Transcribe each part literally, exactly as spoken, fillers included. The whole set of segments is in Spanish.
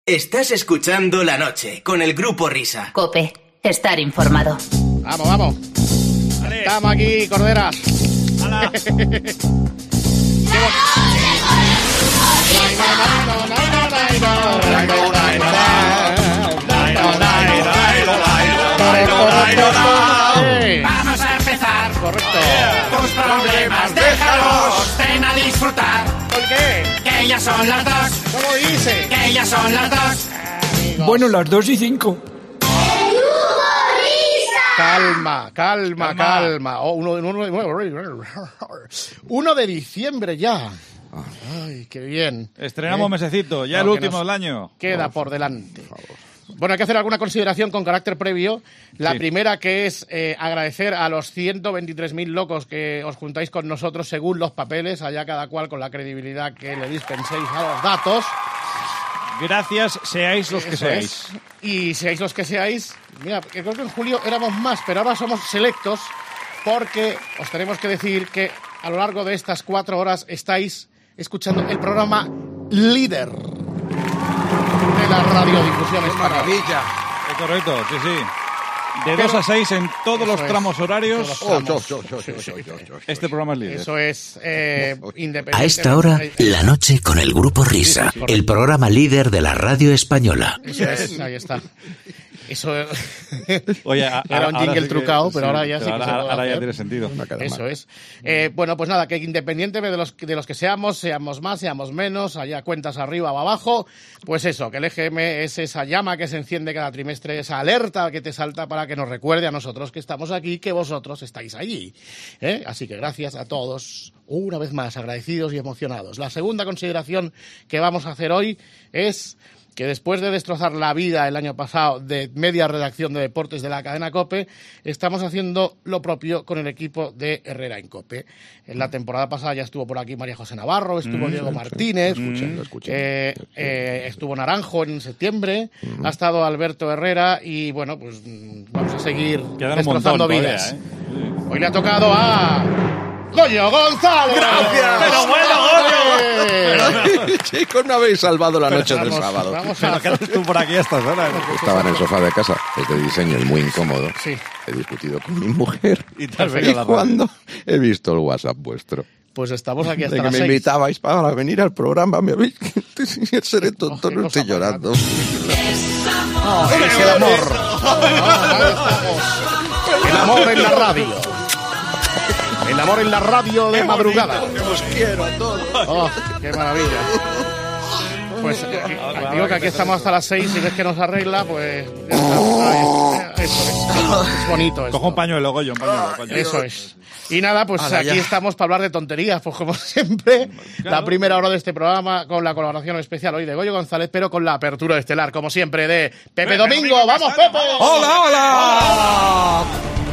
Estás escuchando La Noche con el Grupo Risa. COPE, estar informado. Vamos, vamos. Vale. Estamos aquí, corderas. ¡Hala! Vamos a empezar. Correcto. Tus problemas, déjalos. Ven a disfrutar. ¿Por qué? Que ya son las dos. ¿Cómo dice? Que ya son las dos. Amigos. Bueno, las dos y cinco. Calma, calma, calma. Oh, uno, uno, uno de diciembre ya. Ay, qué bien. Estrenamos ¿Eh? mesecito, ya No, el que último nos del año. Queda por delante. Bueno, hay que hacer alguna consideración con carácter previo. La Sí. primera, que es eh, agradecer a los ciento veintitrés mil locos que os juntáis con nosotros según los papeles, allá cada cual con la credibilidad que le dispenséis a los datos. Gracias, seáis los que Eso seáis. es. Y seáis los que seáis. Mira, que creo que en julio éramos más, pero ahora somos selectos porque os tenemos que decir que a lo largo de estas cuatro horas estáis escuchando el programa líder de la radiodifusión española. Maravilla. Es correcto, sí, sí. De Pero- dos a seis en todos Eso los es. tramos horarios. Todos los tramos. Este programa es líder. Eso es eh, independiente. A esta hora, La Noche con el Grupo Risa, el programa líder de la radio española. Eso es, ahí está. Eso Oye, a- era un ahora jingle sí que- trucado, pero ahora ya sí pero que se ahora, puede ahora ya hacer. tiene sentido. Eso es. Eh, bueno, pues nada, que independiente de los, de los que seamos, seamos más, seamos menos, haya cuentas arriba o abajo, pues eso, que el E G M es esa llama que se enciende cada trimestre, esa alerta que te salta para que nos recuerde a nosotros que estamos aquí, que vosotros estáis allí. ¿Eh? Así que gracias a todos, una vez más, agradecidos y emocionados. La segunda consideración que vamos a hacer hoy es que después de destrozar la vida el año pasado de media redacción de deportes de la cadena COPE, estamos haciendo lo propio con el equipo de Herrera en COPE. En la temporada pasada ya estuvo por aquí María José Navarro, estuvo Mm. Diego Martínez, Escuchen, lo escuchen. eh, eh, estuvo Naranjo en septiembre, ha estado Alberto Herrera y bueno, pues mm, vamos a seguir Quedan un destrozando montón vidas. todavía, ¿eh? Hoy le ha tocado a Goyo González. ¡Gracias! ¡Pero bueno, Chicos, no habéis salvado la noche del Vamos, sábado. vamos a Pero ¿qué haces tú por aquí a estas horas? Estaba en el sofá de casa, es de diseño y muy incómodo. Sí. He discutido con mi mujer. Y te has Y venido a la radio. cuando he visto el WhatsApp vuestro, Pues estamos aquí hasta de que las me seis. invitabais para venir al programa, me habéis... Seré tonto, qué no cosa estoy más llorando. No, es el amor. No, ahí estamos. El amor en la radio. El amor en la radio de madrugada. Os quiero a todos. Oh, qué maravilla. Pues eh, digo que aquí estamos hasta las seis y ves que nos arregla, pues ya está. Eso es. Es bonito esto. Cojo un pañuelo, Goyo, un pañuelo. un pañuelo. Eso es. Y nada, pues Ala, aquí ya. estamos para hablar de tonterías, pues como siempre, Claro. la primera hora de este programa con la colaboración especial hoy de Goyo González, pero con la apertura estelar, como siempre, de Pepe Pepe Domingo. Domingo ¡Vamos, Castaño, Pepe! vamos. ¡Hola, hola!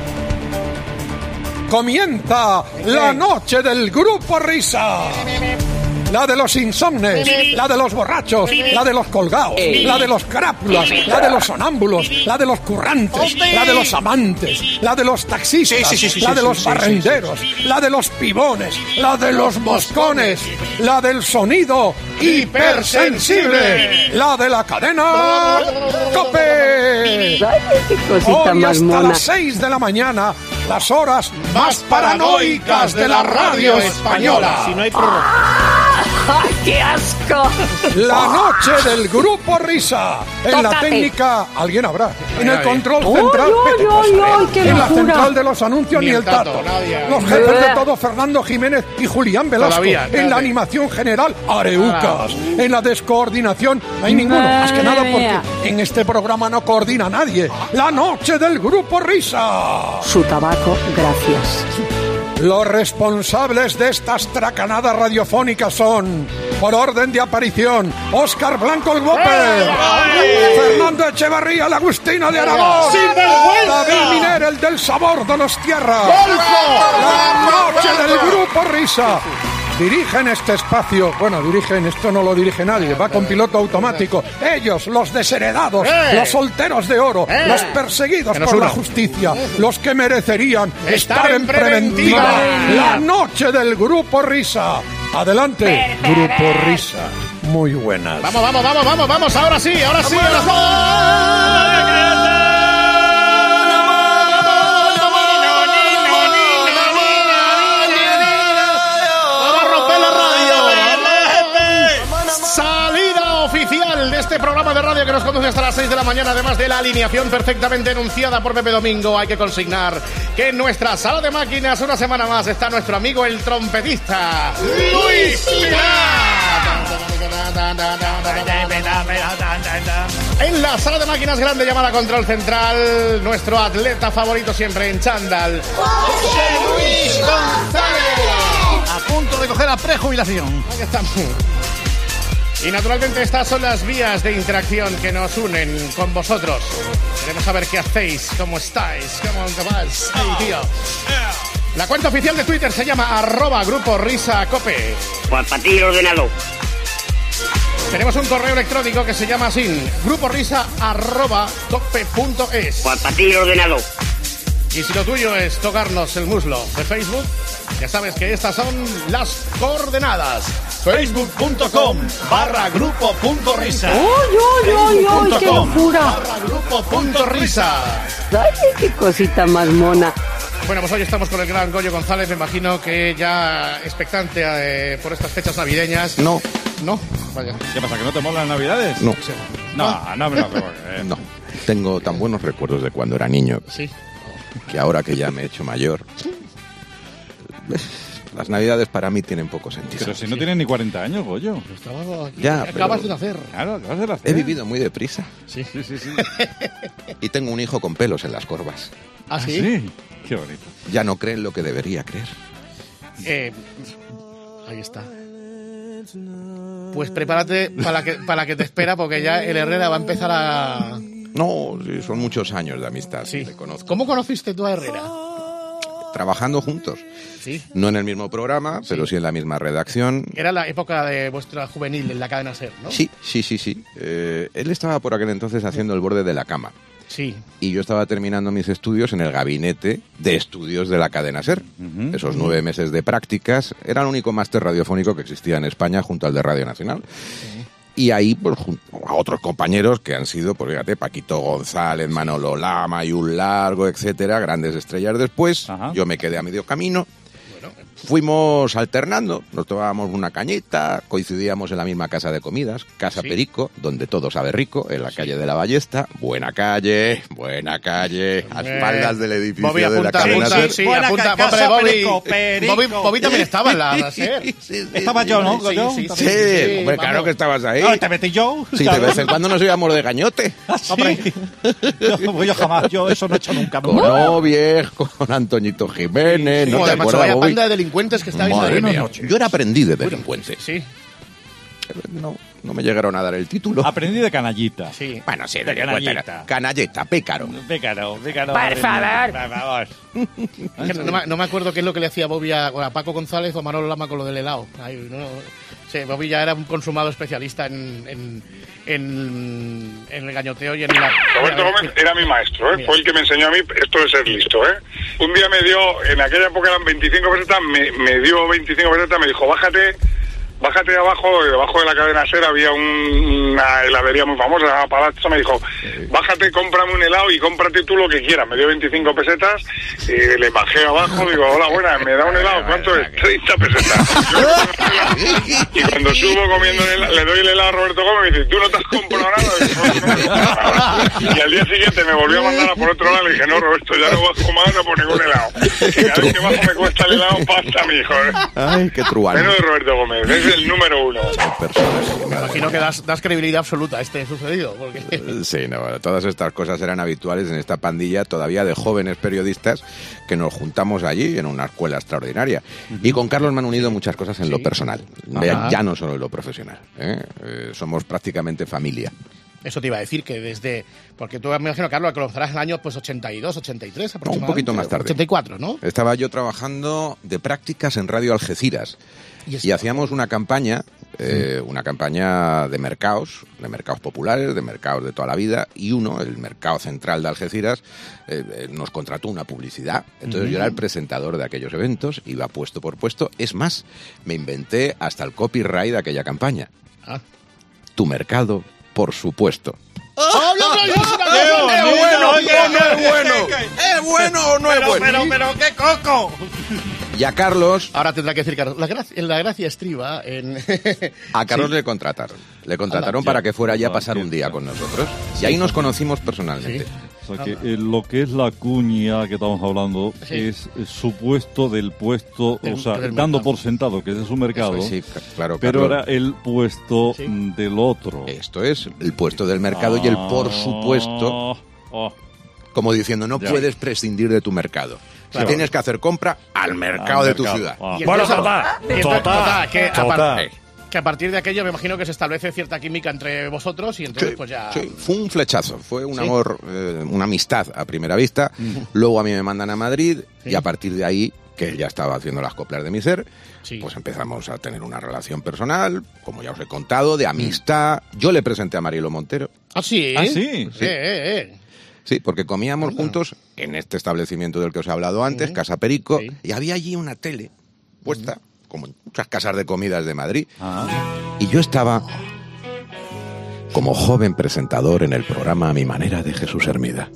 Comienza la noche del Grupo Risa. La de los insomnes, la de los borrachos, la de los colgados, la de los carápulas, la de los sonámbulos, la de los currantes, la de los amantes, la de los taxistas, la de los barrenderos, la de los pibones, la de los moscones, la del sonido hipersensible, la de la cadena COPE. Hoy hasta las seis de la mañana, las horas más paranoicas de la radio española. Si no hay prórroga. ¡Ay, qué asco! La noche del Grupo Risa. En la Tócate. técnica, alguien habrá. En el Nadie. control ¡Uy, central, uy, vete, uy, pues, a ver. uy, qué En la locura! central de los anuncios, Ni ni el el tato. Tato, nadie. Los jefes de Bleh. todo, Fernando Jiménez y Julián Velasco. Todavía, En espérate. la animación general, Areucas. En la descoordinación, no hay ninguno. Madre Más que nada mía. porque en este programa no coordina nadie. La noche del Grupo Risa. Su tabaco, gracias. Los responsables de estas tracanadas radiofónicas son, por orden de aparición, Óscar Blanco el Whopper, Fernando Echevarría el Agustino de Aragón, David Miner el del Sabor Donostierra, la noche del Grupo Risa. Dirigen este espacio, bueno, dirigen, esto no lo dirige nadie, va con piloto automático. Ellos, los desheredados, ¡Eh! los solteros de oro, ¡Eh! los perseguidos Menos por la uno. justicia, los que merecerían Estar estar en en preventiva. preventiva. La noche del Grupo Risa. Adelante, Grupo Risa. muy buenas. Vamos, vamos, vamos, vamos, vamos, ahora sí, ahora sí, ahora sí. De este programa de radio que nos conduce hasta las seis de la mañana, además de la alineación perfectamente enunciada por Pepe Domingo, hay que consignar que en nuestra sala de máquinas una semana más está nuestro amigo el trompetista Luis Pilar. En la sala de máquinas grande llamada Control Central, nuestro atleta favorito siempre en chándal, José Luis González, a punto de coger la prejubilación. Ahí estamos. Y naturalmente estas son las vías de interacción que nos unen con vosotros. Queremos saber qué hacéis, cómo estáis, cómo vais. Hey, tío. La cuenta oficial de Twitter se llama arroba Grupo Risa Cope. Pues para ti ordenado. Tenemos un correo electrónico que se llama así, gruporisa arroba cope punto es. Pues para ti ordenado. Y si lo tuyo es tocarnos el muslo de Facebook, ya sabes que estas son las coordenadas. Facebook.com barra grupo punto risa. ¡Uy, uy, uy, uy! ¡Qué locura! Barra grupo punto risa. ¡Ay, qué cosita más mona! Bueno, pues hoy estamos con el gran Goyo González. Me imagino que ya expectante eh, por estas fechas navideñas. No. ¿No? Vaya. ¿Qué pasa, que no te molan las Navidades? No. No, no, no. no, eh. No. Tengo tan buenos recuerdos de cuando era niño Sí. que ahora que ya me he hecho mayor, las Navidades para mí tienen poco sentido. Pero si no tienes ni cuarenta años, Goyo. Estamos aquí. Ya, Acabas pero- de nacer. Claro, acabas de nacer. He vivido muy deprisa Sí. Sí, sí, sí. y tengo un hijo con pelos en las corvas. ¿Ah, ¿Ah, sí? sí? Qué bonito. Ya no creen lo que debería creer. Eh, ahí está. Pues prepárate para que, para que te espera, porque ya el Herrera va a empezar a... No, sí, son muchos años de amistad. Sí. Te conozco. ¿Cómo conociste tú a Herrera? Trabajando juntos. Sí. No en el mismo programa, pero sí en la misma redacción. Era la época de vuestra juvenil en la cadena SER, ¿no? Sí, sí, sí, sí. Eh, él estaba por aquel entonces haciendo el borde de la cama. Sí. Y yo estaba terminando mis estudios en el gabinete de estudios de la cadena SER. Ujú. Esos nueve meses de prácticas era el único máster radiofónico que existía en España junto al de Radio Nacional. Y ahí, pues, junto a otros compañeros que han sido, pues fíjate, Paquito González, Manolo Lama y un largo, etcétera, grandes estrellas después. Ajá. Yo me quedé a medio camino. Fuimos alternando, nos tomábamos una cañita, coincidíamos en la misma casa de comidas, Casa Sí. Perico, donde todo sabe rico, en la calle de la Ballesta. Buena calle, buena calle, a espaldas del edificio Bobby de la apunta, cadena apunta, SER. sí, Buena apunta, ca- hombre, casa Bobby. Perico, Perico. Bobby, Bobby también estaba en la SER. Estaba yo, ¿no, Goyo? Sí, sí, Sí, sí, hombre, vamos. claro que estabas ahí. Ah, ¿te metí yo? Sí, de vez en cuando nos íbamos de gañote. Ah, sí. Yo, pues yo jamás, yo eso no he hecho nunca. Con Ovies, con Antoñito Jiménez, ¿no Joder, te macho, acuerdas, vaya Bobby? panda de delincuentes que estáis Madre ahí. mía, yo era aprendiz de delincuente. Sí, No, no me llegaron a dar el título. Aprendí de canallita. sí. Bueno, sí, De delincuente. canallita. Canalleta, pícaro. Pícaro, pícaro. Por favor. Por favor. Es que no, me, no me acuerdo qué es lo que le hacía Bobby a, a Paco González o a Manolo Lama con lo del helado. Ay, no, sí, Bobby ya era un consumado especialista en, en, en, en el gañoteo y en la... Roberto Gómez era mi maestro, ¿eh? Mira. Fue el que me enseñó a mí esto de ser listo, ¿eh? Un día me dio, en aquella época eran veinticinco pesetas, me, me dio veinticinco pesetas, me dijo, bájate, bájate de abajo, y debajo de la cadena SER había un, una heladería muy famosa, se llama Palazzo, me dijo, bájate, cómprame un helado y cómprate tú lo que quieras. Me dio veinticinco pesetas, y le bajé abajo, digo, hola, buena, ¿me da un helado? ¿Cuánto es? treinta pesetas. Y cuando subo comiendo el helado, le doy el helado a Roberto Gómez y me dice, ¿tú no te has comprado nada? Y, digo, "No, no me he comprado nada". Y al día siguiente me volvió a mandar a por otro lado, le dije, no, Roberto, ya no bajo más a por ningún helado. Y cada vez que bajo me cuesta el helado, pasta, mi hijo, ¿eh? Ay, qué truano. Menos de Roberto Gómez, es el número uno. Personas, Me imagino que das, das credibilidad absoluta a este sucedido. Porque... Sí, no, todas estas cosas eran habituales en esta pandilla todavía de jóvenes periodistas que nos juntamos allí en una escuela extraordinaria. Y con Carlos me han unido muchas cosas en lo personal, ya, ya no solo en lo profesional. ¿eh? Eh, somos prácticamente familia. Eso te iba a decir, que desde... Porque tú me imagino, Carlos, que conocerás en el año pues, ochenta y dos, ochenta y tres No, un aproximadamente. poquito más tarde. ochenta y cuatro, ¿no? Estaba yo trabajando de prácticas en Radio Algeciras Y eso- y hacíamos una campaña, eh, una campaña de mercados, de mercados populares, de mercados de toda la vida, y uno, el mercado central de Algeciras, eh, eh, nos contrató una publicidad. Entonces yo era el presentador de aquellos eventos, iba puesto por puesto. Es más, me inventé hasta el copyright de aquella campaña. Ah, tu mercado, por supuesto. ¡Oh, no, no, no, ¡Es bueno o no es bueno! ¿Es bueno o no es bueno? Pero, pero, qué coco. Y a Carlos... Ahora tendrá que decir Carlos. La gracia, la gracia estriba en... A Carlos Sí. le contrataron. Le contrataron Anda, para ya. que fuera allá a Ah, pasar qué un día bien. con nosotros. Y ahí nos conocimos personalmente. Sí. O sea que eh, lo que es la cuña que estamos hablando Sí. es eh, su puesto del puesto, Del- o sea, del dando mercado. por sentado que ese es su mercado, Eso es, sí, ca- claro, pero Carlos. era el puesto Sí. mm, del otro. Esto es el puesto del mercado y el por supuesto, Ah, como diciendo, no Ya. puedes prescindir de tu mercado. Claro. Si tienes que hacer compra, al mercado al de tu mercado. ciudad. Ah. Y Bueno, entonces- total, y entonces- total, total, que, a par- total. que a partir de aquello me imagino que se establece cierta química entre vosotros y entonces Sí, pues ya... sí, fue un flechazo, fue un Sí. amor, eh, una amistad a primera vista. Luego a mí me mandan a Madrid Sí. y a partir de ahí, que él ya estaba haciendo las coplas de mi ser, Sí. pues empezamos a tener una relación personal, como ya os he contado, de amistad. Yo le presenté a Marielo Montero. ¿Ah, sí? Ah, sí. Eh, eh, eh. Sí, porque comíamos juntos en este establecimiento del que os he hablado antes, Ujú. Casa Perico, Sí. y había allí una tele puesta, como en muchas casas de comidas de Madrid, Ah. y yo estaba como joven presentador en el programa A mi manera de Jesús Hermida.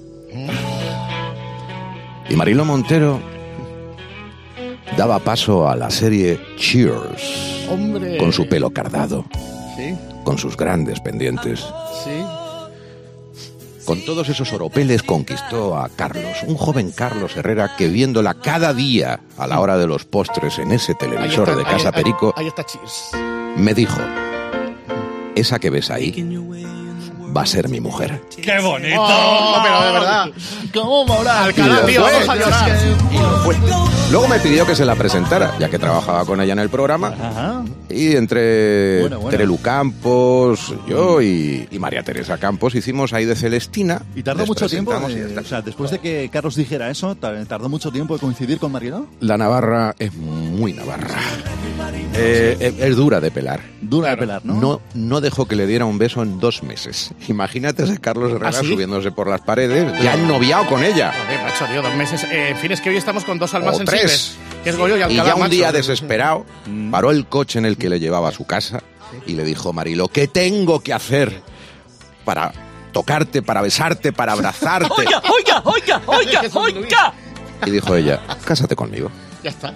Y Marilo Montero daba paso a la serie Cheers, Hombre. con su pelo cardado, Sí, con sus grandes pendientes. sí. Con todos esos oropeles conquistó a Carlos, un joven Carlos Herrera que viéndola cada día a la hora de los postres en ese Ahí televisor está, de ahí- Casa ahí- Perico, Ahí está Cheers. me dijo, esa que ves ahí va a ser mi mujer. ¡Qué bonito! Oh, pero de verdad. ¿Cómo mola? Alcalá, Y tío, fue. vamos a llorar. Y lo fue. Luego me pidió que se la presentara, ya que trabajaba con ella en el programa. Ajá. Y entre Bueno, bueno. Terelu Campos, yo y, y María Teresa Campos hicimos ahí de Celestina. ¿Y tardó Les mucho tiempo? presentamos y ya eh, está. o sea, después de que Carlos dijera eso, tar- ¿tardó mucho tiempo en coincidir con Marielo? La Navarra es muy navarra. Eh, es, es dura de pelar. Dura de pelar, ¿no? No, no dejó que le diera un beso en dos meses. Imagínate a ese Carlos Herrera ¿Ah, sí? subiéndose por las paredes, ya ennoviado con ella. Joder, macho, tío, dos meses. Eh, en fin, es que hoy estamos con dos almas O sensibles. tres. Que es Goyo y Y Alcalá, ya un macho. día desesperado, paró el coche en el que le llevaba a su casa y le dijo, Marilo, ¿qué tengo que hacer para tocarte, para besarte, para abrazarte? Oiga, oiga, oiga, oiga, oiga. Y dijo ella, cásate conmigo. Ya está.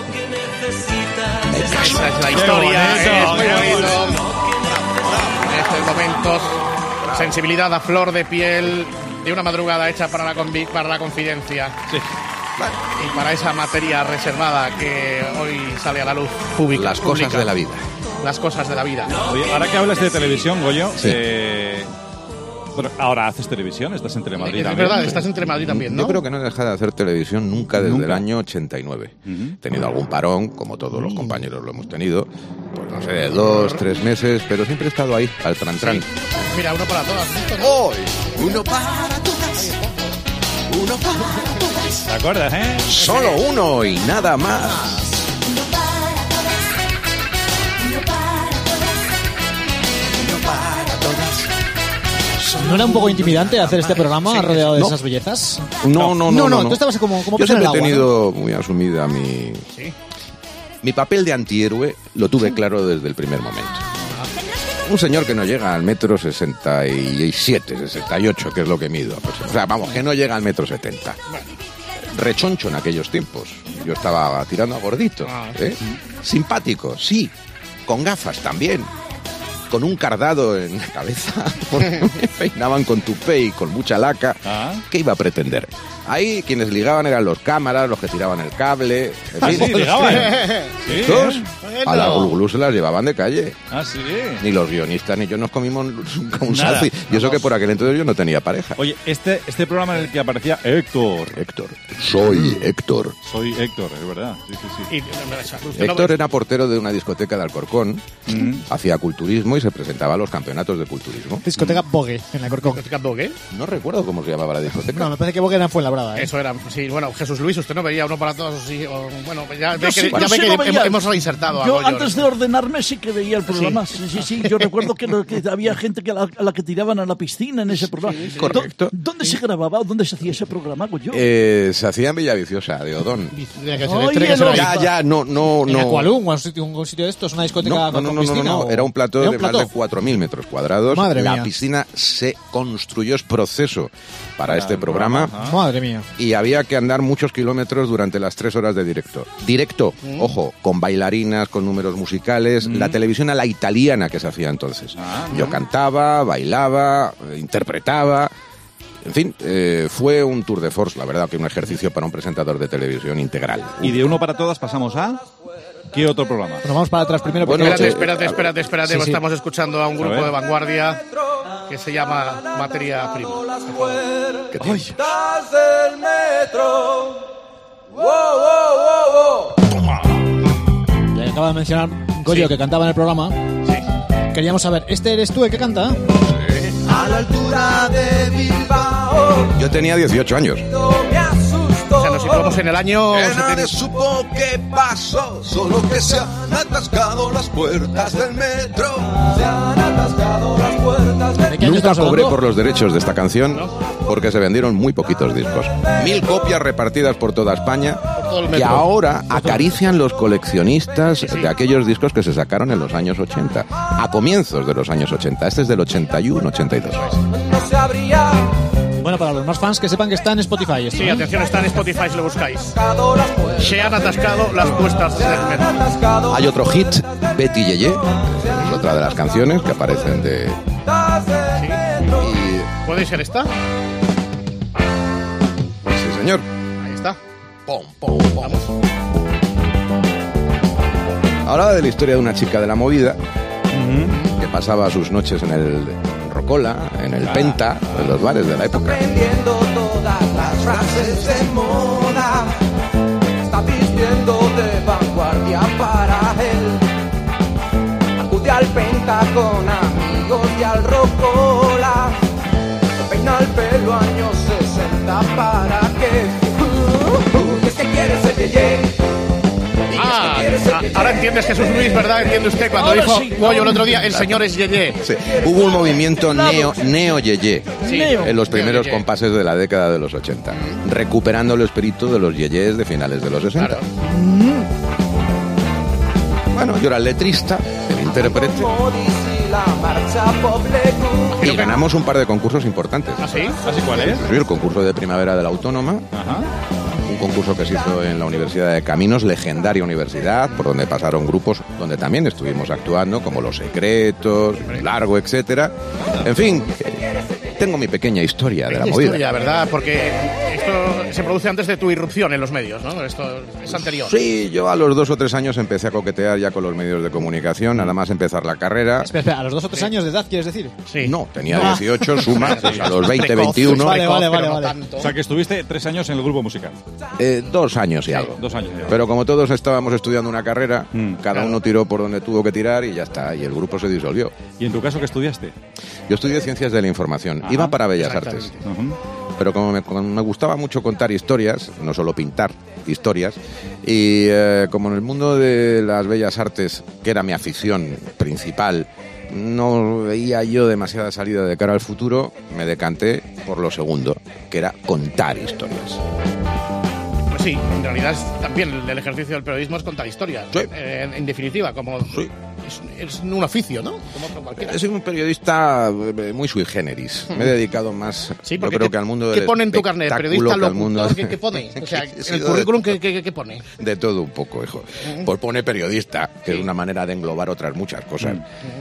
Me caso. Esa es la Qué historia. bonito, es muy qué bonito. En estos momentos, sensibilidad a flor de piel de una madrugada hecha para la, convi- para la confidencia. Sí. Y para esa materia reservada que hoy sale a la luz pública. Las cosas pública. de la vida. Las cosas de la vida. Oye, ahora que hablas de televisión, Goyo, Sí. eh, pero ahora haces televisión, estás en Telemadrid Es también. verdad, estás entre Madrid también, ¿no? Yo creo que no he dejado de hacer televisión nunca desde Nunca. el año ochenta y nueve. Ujú. He tenido algún parón, como todos los compañeros lo hemos tenido, pues no sé, de dos, tres meses, pero siempre he estado ahí, al tran-tran. Mira, uno para todas. ¿visto, no? Hoy, uno para todas, uno para todas. ¿Te acuerdas, eh? Solo uno y nada más. ¿No era un poco intimidante hacer este programa Sí, rodeado de no. esas bellezas? No, no, no. No, no, tú estabas como, como Yo pez en el siempre he agua, ¿no? tenido muy asumida mi... Sí. Mi papel de antihéroe lo tuve claro desde el primer momento. Un señor que no llega al metro sesenta y siete, sesenta y ocho, que es lo que mido. Pues, o sea, vamos, que no llega al metro setenta. Rechoncho en aquellos tiempos. Yo estaba tirando a gordito. Ah. ¿eh? Simpático, sí. Con gafas también. Con un cardado en la cabeza. Porque me peinaban con tupé y con mucha laca. Ah. ¿Qué iba a pretender? Ahí quienes ligaban eran los cámaras, los que tiraban el cable. En Ah, fin. sí, ligaban. Sí, Estos, ¿eh? a la Gulgulú se las llevaban de calle. Ah, sí. Ni los guionistas ni yo nos comimos nunca un Nada. selfie. Y eso que por aquel entonces yo no tenía pareja. Oye, este, este programa en el que aparecía Héctor. Héctor. Soy Héctor. Soy Héctor, es verdad. Sí, sí, sí. Y, no, no, esa- usted no- Héctor era portero de una discoteca de Alcorcón. Mm. Hacía culturismo y se presentaba a los campeonatos de culturismo. Discoteca Bogue, en la Corcón. ¿Discoteca Bogue? No recuerdo cómo se llamaba la discoteca. No, me parece que Bogue era en Fuenlabrada. temporada, ¿eh? Eso era, sí, bueno, Jesús Luis, usted no veía uno para todos, sí, o, bueno, ya ve sí, que, ya ve sí que lo hemos, veía. hemos reinsertado a Yo Goyo. antes de ordenarme sí que veía el programa. Sí, sí, sí. Yo recuerdo que, lo, que había gente que a, la, a la que tiraban a la piscina en ese programa. Sí, correcto. ¿Dónde se grababa? ¿Dónde se hacía ese programa, Goyo? Eh, se hacía en Villaviciosa, de Odón. Oye, Ya, ya, no, no, ¿En no. Aqualung o un sitio, un sitio de estos? ¿Una discoteca No, no, con no, no, piscina? no, no, o- era un plató ¿Era de un más plató? de cuatro mil metros cuadrados. Madre la mía. piscina se construyó, es proceso para este programa. Madre mía. Y había que andar muchos kilómetros durante las tres horas de directo. Directo, Mm. ojo, con bailarinas, con números musicales, Mm. la televisión a la italiana que se hacía entonces. Ah, Yo cantaba, bailaba, eh, interpretaba. En fin, eh, fue un tour de force, la verdad, que un ejercicio para un presentador de televisión integral. Y de uno para todas pasamos a... ¿Qué otro programa? Bueno, vamos para atrás primero. Bueno, Espérate, eh, espérate, espérate, espérate, Sí, sí. estamos escuchando a un grupo ver. de vanguardia que se llama Materia Prima. ¿Qué tiene? del metro. Wow, wow, wow, Ya que acaba de mencionar Goyo, Sí. que cantaba en el programa. Sí. Queríamos saber, ¿este eres tú el que canta? A la altura de Bilbao. Yo tenía dieciocho años. Me asustó. O sea, nos situamos en el año... setenta. supo qué pasó, solo que se han atascado las puertas del metro. Se han atascado las puertas del ¿De qué año Nunca estamos cobré hablando? por los derechos de esta canción porque se vendieron muy poquitos discos. Mil copias repartidas por toda España todo el que metro. ahora acarician los coleccionistas de aquellos discos que se sacaron en los años ochenta, a comienzos de los años ochenta. Este es del ochenta y uno, ochenta y dos. no se abría. Bueno, para los más fans que sepan que está en Spotify. Esto, Sí, ¿eh? atención, está en Spotify si lo buscáis. Atascado las puertas. Se han atascado las puestas del metro. Atascado Hay otro hit, Betty Yeye, es otra de las canciones que aparecen de... las del metro. Y... ¿Puede ser esta? Sí, señor. Ahí está. Pom, pom, pom. Hablaba de la historia de una chica de la movida que pasaba sus noches en el Rocola, en el Penta, en los bares de la época. Aprendiendo todas las frases de moda. Está vistiendo de vanguardia para él. Acude al Penta con amigos y al Rocola. Se peina el pelo años sesenta para que... Uh, es que quiere ser yeye. Ah, ah, ahora entiendes, Jesús Luis, ¿verdad? Entiende usted cuando Ahora dijo sí. Goyo el otro día, el señor es Yeye. Sí, hubo un movimiento neo, neo yeye Sí. Neo. en los primeros Neo yeye. compases de la década de los ochenta, recuperando el espíritu de los yeyes de finales de los sesenta. Claro. Bueno, yo era el letrista, el intérprete, Como dice la marcha pop le gusta. y ganamos un par de concursos importantes. ¿Ah, sí? ¿Así cuál es? Sí, el concurso de primavera de la Autónoma, Ajá. un concurso que se hizo en la Universidad de Caminos, legendaria universidad, por donde pasaron grupos donde también estuvimos actuando, como Los Secretos, Largo, etcétera. En fin, tengo mi pequeña historia de la Pequeña movida. historia, ¿verdad? Porque esto se produce antes de tu irrupción en los medios, ¿no? Esto es anterior. Sí, yo a los dos o tres años empecé a coquetear ya con los medios de comunicación, nada más empezar la carrera. Espera, espera, a los dos o tres años de edad, ¿quieres decir? Sí. No, tenía Ah. dieciocho, suma, pues a los veinte, Precoz, veintiuno, Vale, vale, precoz, vale, pero no vale. tanto. O sea, que estuviste tres años en el grupo musical. eh, dos años y algo. Dos años. ya. Pero como todos estábamos estudiando una carrera, Mm, cada claro. uno tiró por donde tuvo que tirar y ya está, y el grupo se disolvió. ¿Y en tu caso qué estudiaste? Yo estudié Ciencias de la Información, Ajá, iba para Bellas exactamente. Artes, Ujú. pero como me, como me gustaba mucho contar historias, no solo pintar historias, y eh, como en el mundo de las Bellas Artes, que era mi afición principal, no veía yo demasiada salida de cara al futuro, me decanté por lo segundo, que era contar historias. Pues sí, en realidad es- también el, el ejercicio del periodismo es contar historias. Sí. Eh, en, en definitiva, como Sí. es, es un oficio, ¿no? Como otro cualquiera. Soy un periodista eh, muy sui generis. Me he dedicado más, Sí, yo porque creo te- que al mundo ¿qué del pone en tu carnet? espectáculo, ¿Periodista que al mundo locutor? ¿Qué, qué pone? O sea, He en el sido currículum, de, ¿qué, qué, qué pone? de todo un poco, hijo. Pues pone periodista, que es una manera de englobar otras muchas cosas.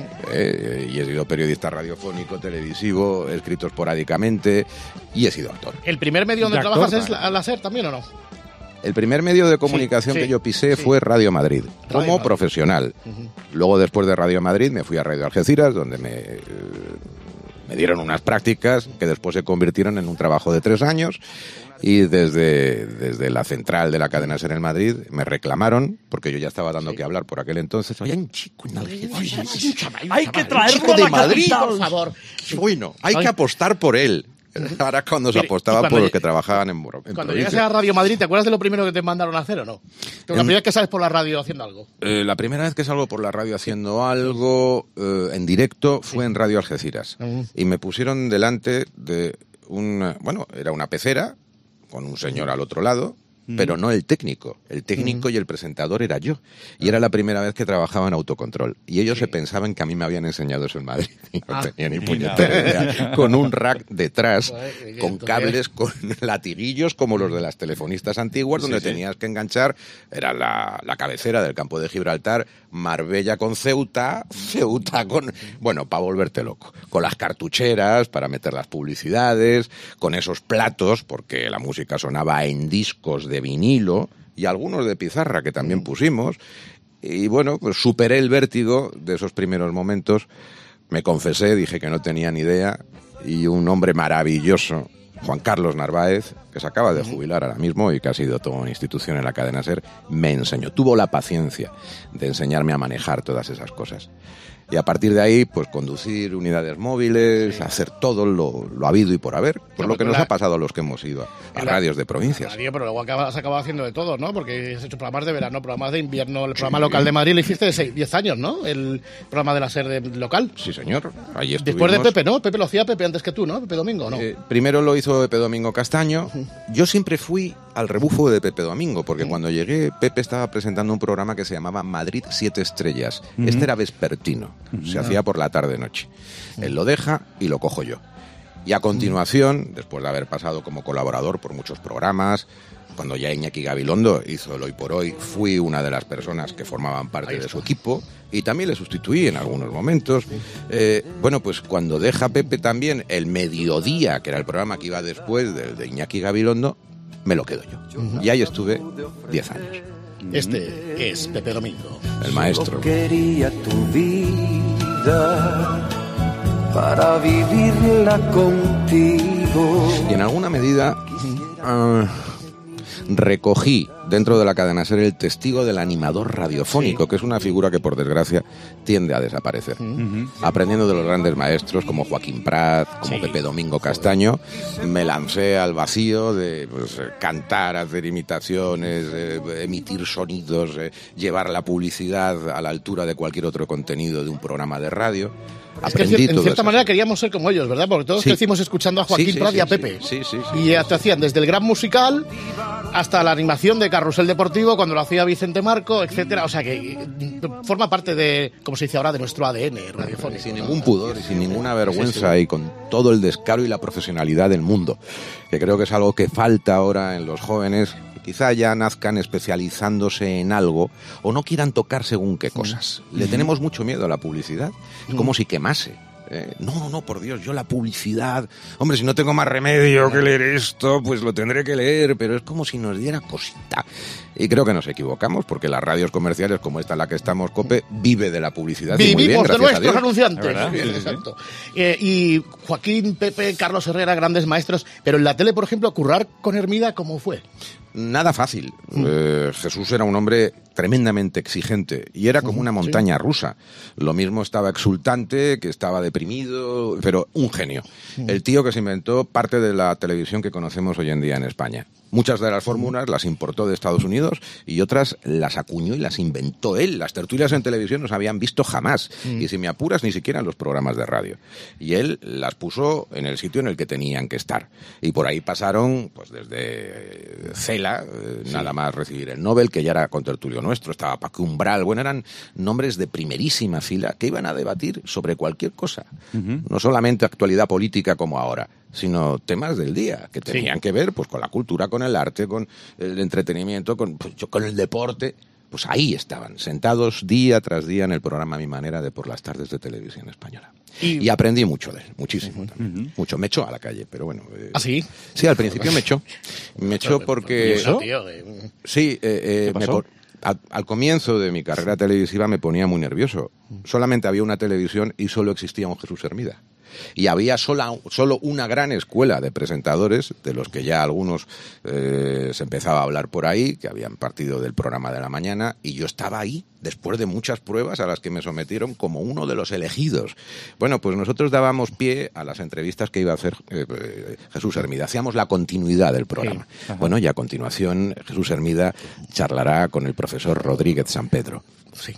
Eh, y he sido periodista radiofónico, televisivo, he escrito esporádicamente y he sido actor. ¿El primer medio donde De actor, trabajas es vale. la, la SER también o no? El primer medio de comunicación sí, que yo pisé sí. fue Radio Madrid, como Madrid. profesional. Luego, después de Radio Madrid, me fui a Radio Algeciras, donde me, eh, me dieron unas prácticas que después se convirtieron en un trabajo de tres años. Y desde, desde la central de la cadena SER en Madrid me reclamaron, porque yo ya estaba dando que hablar por aquel entonces. Oye, hay un chico en Algeciras. Hay que Un traerlo chico a de la Madrid, capital. Por favor. Bueno, hay Ay. que apostar por él. Ahora cuando se Mire, apostaba cuando por los lle- que trabajaban en, en Cuando provincia. llegaste a Radio Madrid, ¿te acuerdas de lo primero que te mandaron a hacer o no? La En- primera vez que sales por la radio haciendo algo. Eh, la primera vez que salgo por la radio haciendo algo eh, en directo fue en Radio Algeciras. Y me pusieron delante de un... Bueno, era una pecera con un señor al otro lado, pero no el técnico. El técnico y el presentador era yo. Y era la primera vez que trabajaba en autocontrol. Y ellos se pensaban que a mí me habían enseñado eso en Madrid. Y no Ah. tenía ni Mira. puñetera idea. Con un rack detrás, Joder, con entonces- cables, con latiguillos como los de las telefonistas antiguas, donde Sí, sí. tenías que enganchar. Era la, la cabecera del campo de Gibraltar, Marbella con Ceuta, Ceuta con... Bueno, para volverte loco. Con las cartucheras para meter las publicidades, con esos platos, porque la música sonaba en discos de vinilo y algunos de pizarra que también pusimos. Y bueno, pues superé el vértigo de esos primeros momentos. Me confesé, dije que no tenía ni idea. Y un hombre maravilloso, Juan Carlos Narváez, que se acaba de jubilar ahora mismo y que ha sido toda una institución en la cadena SER, me enseñó. Tuvo la paciencia de enseñarme a manejar todas esas cosas. Y a partir de ahí, pues conducir unidades móviles, hacer todo lo, lo habido y por haber, por No, lo que pero nos la- ha pasado a los que hemos ido a, a en la- radios de provincias. Radio, pero luego acabas, has acabado haciendo de todo, ¿no? Porque has hecho programas de verano, programas de invierno, el programa local de Madrid lo hiciste de seis, diez años, ¿no? El programa de la SER de local. Sí, señor. Ahí Después de estuvimos. Pepe, ¿no? Pepe lo hacía Pepe antes que tú, ¿no? Pepe Domingo, ¿no? Eh, primero lo hizo Pepe Domingo Castaño. Yo siempre fui al rebufo de Pepe Domingo, porque cuando llegué, Pepe estaba presentando un programa que se llamaba Madrid Siete Estrellas. Ujú. Este era vespertino, se Ujú. hacía por la tarde-noche. Él lo deja y lo cojo yo. Y a continuación, después de haber pasado como colaborador por muchos programas, cuando ya Iñaki Gabilondo hizo el Hoy por Hoy, fui una de las personas que formaban parte de su equipo y también le sustituí en algunos momentos. Eh, bueno, pues cuando deja Pepe también el Mediodía, que era el programa que iba después del de Iñaki Gabilondo, me lo quedo yo. Y ahí estuve diez años. Este es Pepe Domingo. El maestro. Yo quería tu vida para vivirla contigo. Y en alguna medida ah, recogí dentro de la cadena SER el testigo del animador radiofónico, que es una figura que por desgracia tiende a desaparecer. Aprendiendo de los grandes maestros como Joaquín Prat, como Sí. Pepe Domingo Castaño, me lancé al vacío de pues, eh, cantar, hacer imitaciones, eh, emitir sonidos, eh, llevar la publicidad a la altura de cualquier otro contenido de un programa de radio. Es que en Aprendí cier- en todo cierta eso. manera queríamos ser como ellos, ¿verdad? Porque todos Sí. crecimos escuchando a Joaquín Sí, sí, Prat y sí, a sí. Pepe. Sí, sí, sí. Y te hacían desde el gran musical hasta la animación de Carrusel Deportivo cuando lo hacía Vicente Marco, etcétera. O sea que eh, forma parte de, como se dice ahora, de nuestro A D N radiofónico. Sin ¿no? ningún pudor y sin ninguna vergüenza Sí, sí. y con todo el descaro y la profesionalidad del mundo, que creo que es algo que falta ahora en los jóvenes, que quizá ya nazcan especializándose en algo o no quieran tocar según qué cosas. Le tenemos mucho miedo a la publicidad, es como si quemase. Eh, no, no, por Dios, yo la publicidad... Hombre, si no tengo más remedio que leer esto, pues lo tendré que leer, pero es como si nos diera cosita. Y creo que nos equivocamos, porque las radios comerciales, como esta en la que estamos, COPE, vive de la publicidad. y muy bien, Vivimos de gracias a nuestros Dios. anunciantes. ¿Verdad? Sí, Sí, sí, sí. exacto. Eh, y Joaquín, Pepe, Carlos Herrera, grandes maestros. Pero en la tele, por ejemplo, currar con Hermida, ¿cómo fue? Nada fácil. Eh, Jesús era un hombre tremendamente exigente y era como una montaña rusa. Lo mismo estaba exultante, que estaba deprimido, pero un genio. El tío que se inventó parte de la televisión que conocemos hoy en día en España. Muchas de las fórmulas las importó de Estados Unidos y otras las acuñó y las inventó él. Las tertulias en televisión no se habían visto jamás. Y si me apuras, ni siquiera en los programas de radio. Y él las puso en el sitio en el que tenían que estar. Y por ahí pasaron, pues desde eh, Cela, eh, nada más recibir el Nobel, que ya era contertulio nuestro, estaba Paco Umbral. Bueno, eran nombres de primerísima fila que iban a debatir sobre cualquier cosa. No solamente actualidad política como ahora, sino temas del día, que tenían Sí. que ver pues con la cultura, con el arte, con el entretenimiento, con, pues, yo- con el deporte. Pues ahí estaban, sentados día tras día en el programa Mi Manera de por las tardes de Televisión Española. Y- Y, aprendí mucho de él, muchísimo también. Mucho. Me echó a la calle, pero bueno. eh, ¿Ah, sí? Sí, al principio me echó. Me echó porque... ¿Y eso, tío? Eh, Sí, eh, eh, ¿Qué me pasó? por- al, al comienzo de mi carrera televisiva me ponía muy nervioso. Solamente había una televisión y solo existía un Jesús Hermida. Y había sola, solo una gran escuela de presentadores, de los que ya algunos eh, se empezaba a hablar por ahí, que habían partido del programa de la mañana, y yo estaba ahí, después de muchas pruebas a las que me sometieron, como uno de los elegidos. Bueno, pues nosotros dábamos pie a las entrevistas que iba a hacer eh, eh, Jesús Hermida. Hacíamos la continuidad del programa. Sí. Bueno, y a continuación Jesús Hermida charlará con el profesor Rodríguez San Pedro. Sí.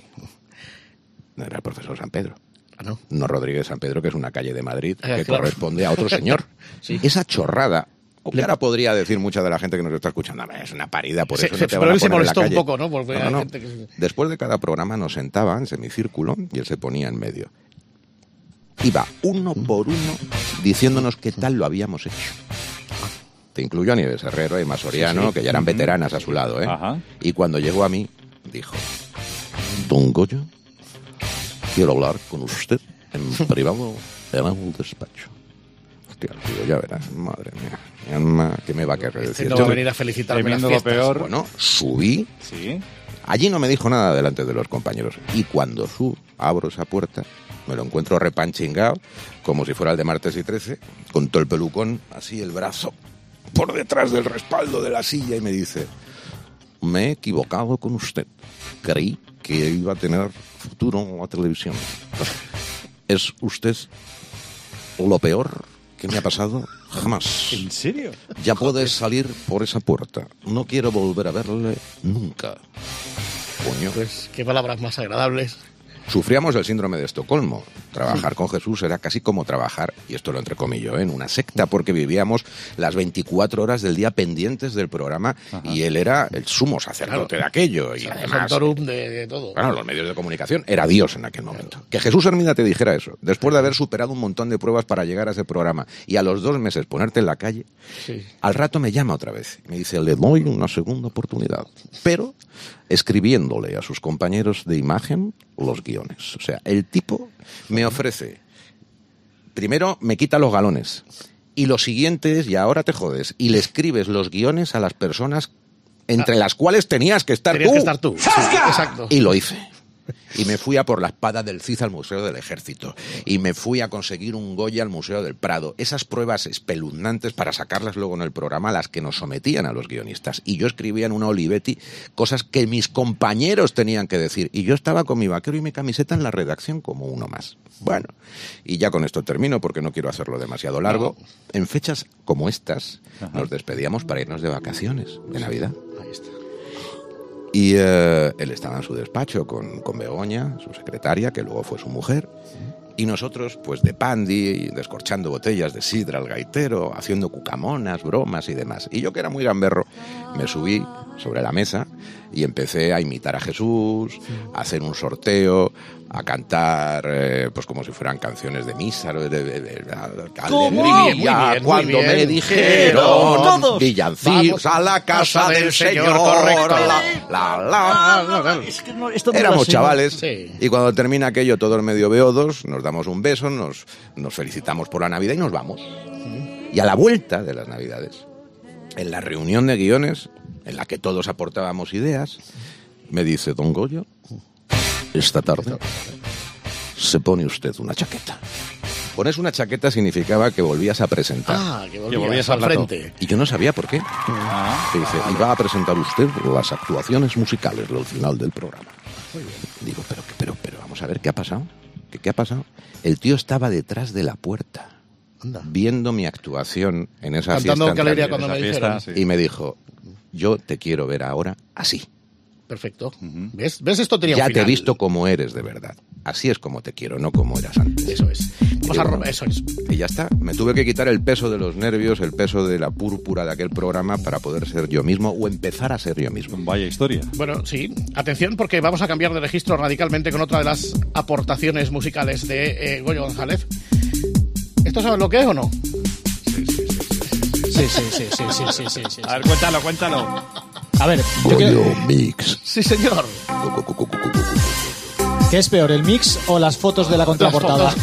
No era el profesor San Pedro. Ah, ¿no? No Rodríguez San Pedro, que es una calle de Madrid, ah, que claro. corresponde a otro señor. Sí. Esa chorrada... Le... Ahora podría decir mucha de la gente que nos está escuchando, es una parida, por sí, eso sí, no te pero van a él se poner en la molestó calle. un poco, ¿no? Porque No, no, hay no. gente que... Después de cada programa nos sentaba en semicírculo y él se ponía en medio. Iba uno por uno diciéndonos qué tal lo habíamos hecho. Te incluyó a Nieves Herrero y Masoriano, sí, sí. que ya eran veteranas a su lado, ¿eh? Ajá. Y cuando llegó a mí, dijo: Don Goyo, quiero hablar con usted en privado en el despacho. Hostia, tío, ya verás, madre mía. Mi alma, ¿qué me va a querer decir? No va a venir a felicitarme las fiestas. Peor. Bueno, subí. Sí. Allí no me dijo nada delante de los compañeros. Y cuando subo, abro esa puerta, me lo encuentro repanchingado, como si fuera el de martes y trece, con todo el pelucón, así el brazo por detrás del respaldo de la silla, y me dice: me he equivocado con usted. Creí que iba a tener futuro en la televisión. Es usted lo peor que me ha pasado jamás. ¿En serio? Ya puedes salir por esa puerta. No quiero volver a verle nunca. Coño. Pues qué palabras más agradables. Sufríamos el síndrome de Estocolmo. Trabajar con Jesús era casi como trabajar, y esto lo entrecomillo, ¿eh? en una secta, porque vivíamos las veinticuatro horas del día pendientes del programa. Ajá. Y él era el sumo sacerdote claro. de aquello. Y además, de, de todo. Bueno, los medios de comunicación, era Dios en aquel momento. Claro. Que Jesús Hermida te dijera eso, después de haber superado un montón de pruebas para llegar a ese programa, y a los dos meses ponerte en la calle, sí. al rato me llama otra vez. Me dice: le doy una segunda oportunidad, pero escribiéndole a sus compañeros de imagen los guiones. O sea, el tipo me ofrece, primero me quita los galones, y lo siguiente es, y ahora te jodes, y le escribes los guiones a las personas entre ah, las cuales tenías que estar tenías tú. que estar tú. Sí, exacto. Y lo hice. Y me fui a por la espada del Cid al Museo del Ejército. Y me fui a conseguir un Goya al Museo del Prado. Esas pruebas espeluznantes para sacarlas luego en el programa, a las que nos sometían a los guionistas. Y yo escribía en una Olivetti cosas que mis compañeros tenían que decir. Y yo estaba con mi vaquero y mi camiseta en la redacción como uno más. Bueno, y ya con esto termino porque no quiero hacerlo demasiado largo. No. En fechas como estas, ajá, nos despedíamos para irnos de vacaciones, de Navidad. Ahí está. Y eh, él estaba en su despacho con, con Begoña, su secretaria, que luego fue su mujer, y nosotros, pues de pandi, descorchando botellas de sidra al gaitero, haciendo cucamonas, bromas y demás. Y yo, que era muy gamberro, me subí sobre la mesa y empecé a imitar a Jesús, a hacer un sorteo, a cantar, eh, pues como si fueran canciones de misa, de, de, de, de, de alegría, cuando muy bien, me dijeron todos villancicos a la casa del Señor, correcto. La, la, la, la. Es que no, esto no éramos chavales, sí. Y cuando termina aquello, todos medio beodos, nos damos un beso, nos, nos felicitamos por la Navidad y nos vamos. Y a la vuelta de las Navidades, en la reunión de guiones, en la que todos aportábamos ideas, me dice: don Goyo, esta tarde se pone usted una chaqueta. Pones una chaqueta significaba que volvías a presentar. Ah, que volvías, que volvías al frente. Y yo no sabía por qué. Ah, y dice: y va a presentar usted las actuaciones musicales del final del programa. Muy bien. Digo, pero, pero, pero, vamos a ver, ¿qué ha pasado? ¿Qué, qué ha pasado? El tío estaba detrás de la puerta, anda, viendo mi actuación en esa cantando fiesta. Cantando cuando me dijeron. Sí. Y me dijo: yo te quiero ver ahora así. Perfecto. Uh-huh. ¿Ves? ¿Ves? Esto tenía ya un final. Te he visto como eres de verdad. Así es como te quiero, no como eras antes. Eso es. Vamos a robar, eso es. Y ya está. Me tuve que quitar el peso de los nervios, el peso de la púrpura de aquel programa para poder ser yo mismo o empezar a ser yo mismo. Vaya historia. Bueno, sí. Atención, porque vamos a cambiar de registro radicalmente con otra de las aportaciones musicales de eh, Goyo González. ¿Esto sabes lo que es o no? Sí, sí, sí, sí, sí, sí, sí, sí, sí. A ver, cuéntalo, cuéntalo. A ver, Goyo quiero... Mix. Sí, señor. ¿Qué es peor, el mix o las fotos de la contraportada?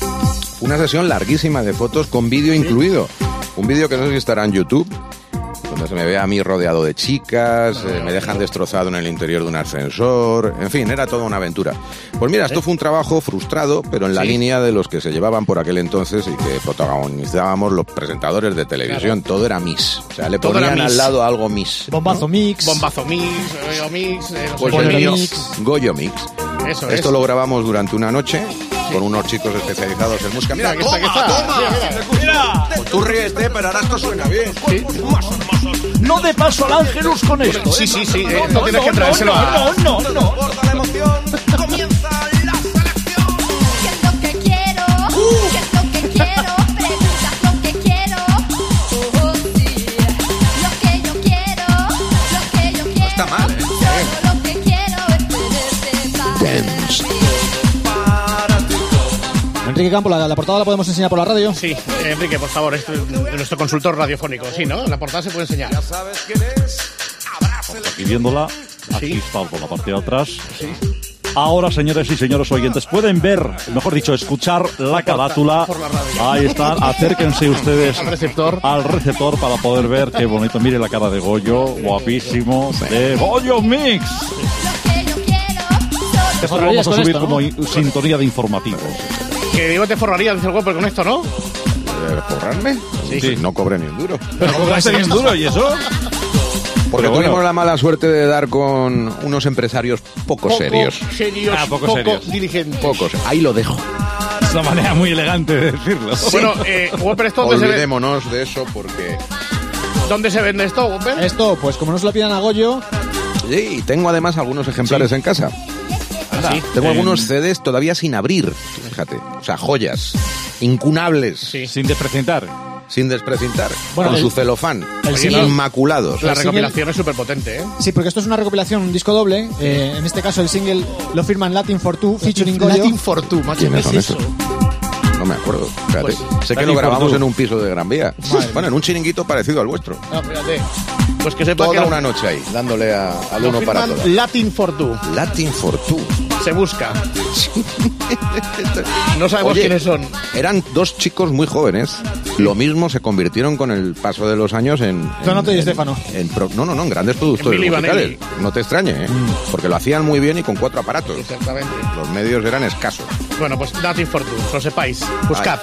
Una sesión larguísima de fotos con vídeo, ¿sí?, incluido. Un vídeo que no sé si estará en YouTube. donde se me ve a mí rodeado de chicas, eh, me dejan destrozado en el interior de un ascensor, en fin, era toda una aventura. Pues mira, esto fue un trabajo frustrado, pero en la Sí. línea de los que se llevaban por aquel entonces y que protagonizábamos los presentadores de televisión. Claro. Todo era Miss. O sea, le Todo era ponían Miss. al lado algo Miss. Bombazo Mix. Bombazo Mix, Goyo Mix, eh, no sé Pues qué el lío. Mix, Goyo Mix. Eso Esto es. lo grabamos durante una noche con unos chicos especializados en música. Mira, aquí está, aquí está. Mira, mira. Tú ríete, pero ahora esto suena bien. Sí. No de paso al Ángelus con esto. Sí, ¿eh? sí, sí, eh, no tienes que traérselo no, a- no, no, no. ¿Qué es lo que quiero? ¿Qué es lo que quiero? Preguntas lo que quiero. Oh, sí. Lo que yo quiero, lo que yo quiero. está mal, ¿eh? Todo lo que quiero es tenerte para Dance. mí. Enrique Campo, la, la portada la podemos enseñar por la radio. Sí, eh, Enrique, por favor, es nuestro consultor radiofónico. Sí, ¿no? La portada se puede enseñar. Aquí viéndola, aquí está por la parte de atrás. Ahora, señores y señores oyentes, pueden ver, mejor dicho, escuchar la carátula. por la radio. Ahí está, acérquense ustedes Al receptor. al receptor para poder ver qué bonito. Mire la cara de Goyo, guapísimo, de Goyo Mix. Esto lo vamos a con subir esto, ¿no? como in- sintonía de informativos. Que digo te forraría, dice el Whopper, con esto, ¿no? Eh, ¿Forrarme? Sí. Sí. No cobré ni un duro. Pero cobraste bien duro, ¿y eso? Porque Pero bueno. tuvimos la mala suerte de dar con unos empresarios poco, Poco serios. serios, Ah, poco poco, serios. diligentes. Pocos. Ahí lo dejo. Es una manera muy elegante de decirlo. Bueno, eh, Whopper, ¿esto dónde se, ve- Olvidémonos de eso porque... ¿dónde se vende esto, Whopper? Esto, pues como no se lo pidan a Goyo, Sí, y tengo además algunos ejemplares en casa. Sí. Tengo Eh, algunos C Ds todavía sin abrir, fíjate. O sea, joyas. Incunables. Sí. Sin despresentar. Sin desprecintar. Bueno, con el- su celofán. el single- Inmaculados. La el single- recopilación es súper potente, ¿eh? sí, porque esto es una recopilación, un disco doble. Eh, en este caso, el single lo firman Latin for Two, featuring Goyo. Latin for Two, macho. ¿Quiénes ¿qué son es esos? eso? No me acuerdo. Fíjate. Pues, sé que Latin lo grabamos Fortune. en un piso de Gran Vía. Bueno, en un chiringuito parecido al vuestro. Ah, fíjate. Pues que sepa Toda que una noche ahí, dándole a- al lo uno para firman todas. Latin for Two. Latin for Two. Se busca. No sabemos Oye, quiénes son. Eran dos chicos muy jóvenes. Lo mismo se convirtieron con el paso de los años en... en- Donato y en- Estefano. en pro- no, no, no, en grandes productores Billy musicales. Vanelli. No te extrañe, ¿eh? Porque lo hacían muy bien y con cuatro aparatos. Exactamente. Los medios eran escasos. Bueno, pues Latin for Two, lo sepáis. Buscad.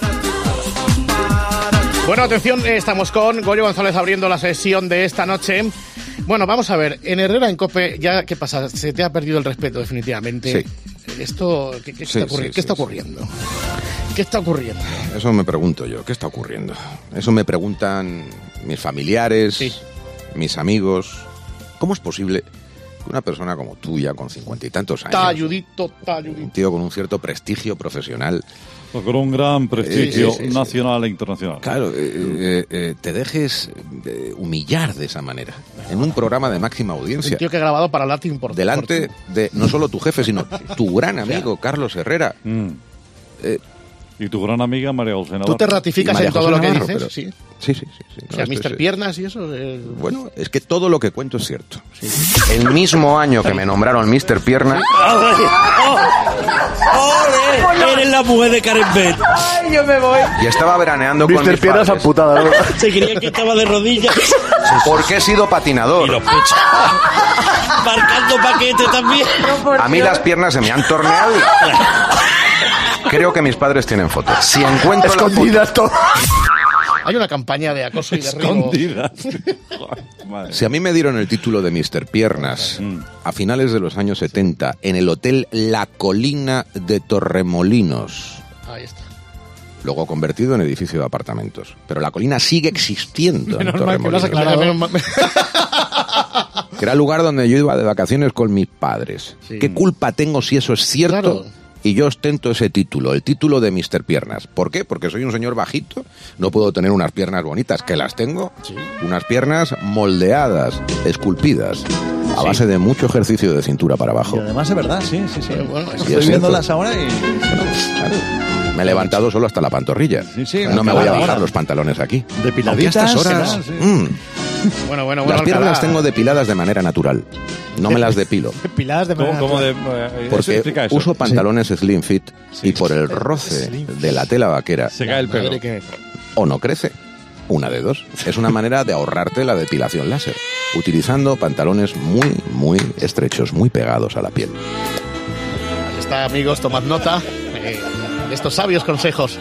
Bueno, atención, eh, estamos con Goyo González abriendo la sesión de esta noche. Bueno, vamos a ver, en Herrera en COPE, ya, ¿qué pasa? Se te ha perdido el respeto, definitivamente. Sí. Esto, ¿qué, qué Sí, está, ocurri- sí, ¿qué sí, está sí. ocurriendo? ¿Qué está ocurriendo? Eso me pregunto yo. ¿Qué está ocurriendo? Eso me preguntan mis familiares, Sí. mis amigos. ¿Cómo es posible que una persona como tú, ya con cincuenta y tantos años, Talludito, un talludito. tío con un cierto prestigio profesional, Con un gran prestigio Sí, sí, sí, sí. nacional e internacional. claro, eh, eh, eh, te dejes eh, humillar de esa manera en un programa de máxima Un audiencia, tío que ha grabado para Latin por delante for de no solo tu jefe, sino tu gran amigo Carlos Herrera. Mm. Eh, Y tu gran amiga María José Two. Navarro. ¿Tú te ratificas María en todo José lo que Navarro, dices? pero- Sí. Sí, sí, sí. sí. O sea, No, esto mister es- Piernas y eso. eh, Bueno, es que todo lo que cuento es cierto. El mismo año que me nombraron mister Pierna, Eres la mujer de Karen Beth. Ay, yo me voy. y estaba veraneando con mis Piernas padres, amputada, ¿no? Se creía que estaba de rodillas porque he sido y patinador. los pechos. Marcando paquete también. A mí las piernas se me han torneado. y- Creo que mis padres tienen fotos. Si encuentro la foto, Escondidas todas. Hay una campaña de acoso y derribo. Escondida. Madre. si a mí me dieron el título de mister Piernas a finales de los años setenta en el hotel La Colina de Torremolinos, Ahí está. luego convertido en edificio de apartamentos, pero La Colina sigue existiendo en Menos mal que lo has Torremolinos, aclarado. Menos mal- que era el lugar donde yo iba de vacaciones con mis padres. Sí. ¿Qué culpa tengo si eso es cierto? Claro. Y yo ostento ese título, el título de mister Piernas. ¿Por qué? Porque soy un señor bajito, no puedo tener unas piernas bonitas, que las tengo, unas piernas moldeadas, esculpidas, a base de mucho ejercicio de cintura para abajo. Y además es verdad, sí, sí, sí. Bueno, eso Estoy es viéndolas cierto. ahora y... Claro. Me he levantado solo hasta la pantorrilla. Sí, sí, no me voy a Alcalá, bajar ahora. los pantalones aquí. Depiladitas, Aunque a estas horas, será, sí. mm, Bueno, bueno, bueno. las piernas las Alcalá. tengo depiladas de manera natural. No me las depilo. Piladas de ¿Cómo, manera cómo de, natural. eh, eso Porque explica eso? uso pantalones slim fit y por el roce Slim de la tela vaquera Se cae el pelo. Madre que- o no crece Una de dos. Es una manera de ahorrarte la depilación láser, utilizando pantalones muy, muy estrechos, muy pegados a la piel. Ahí está, amigos, tomad nota eh, de estos sabios consejos.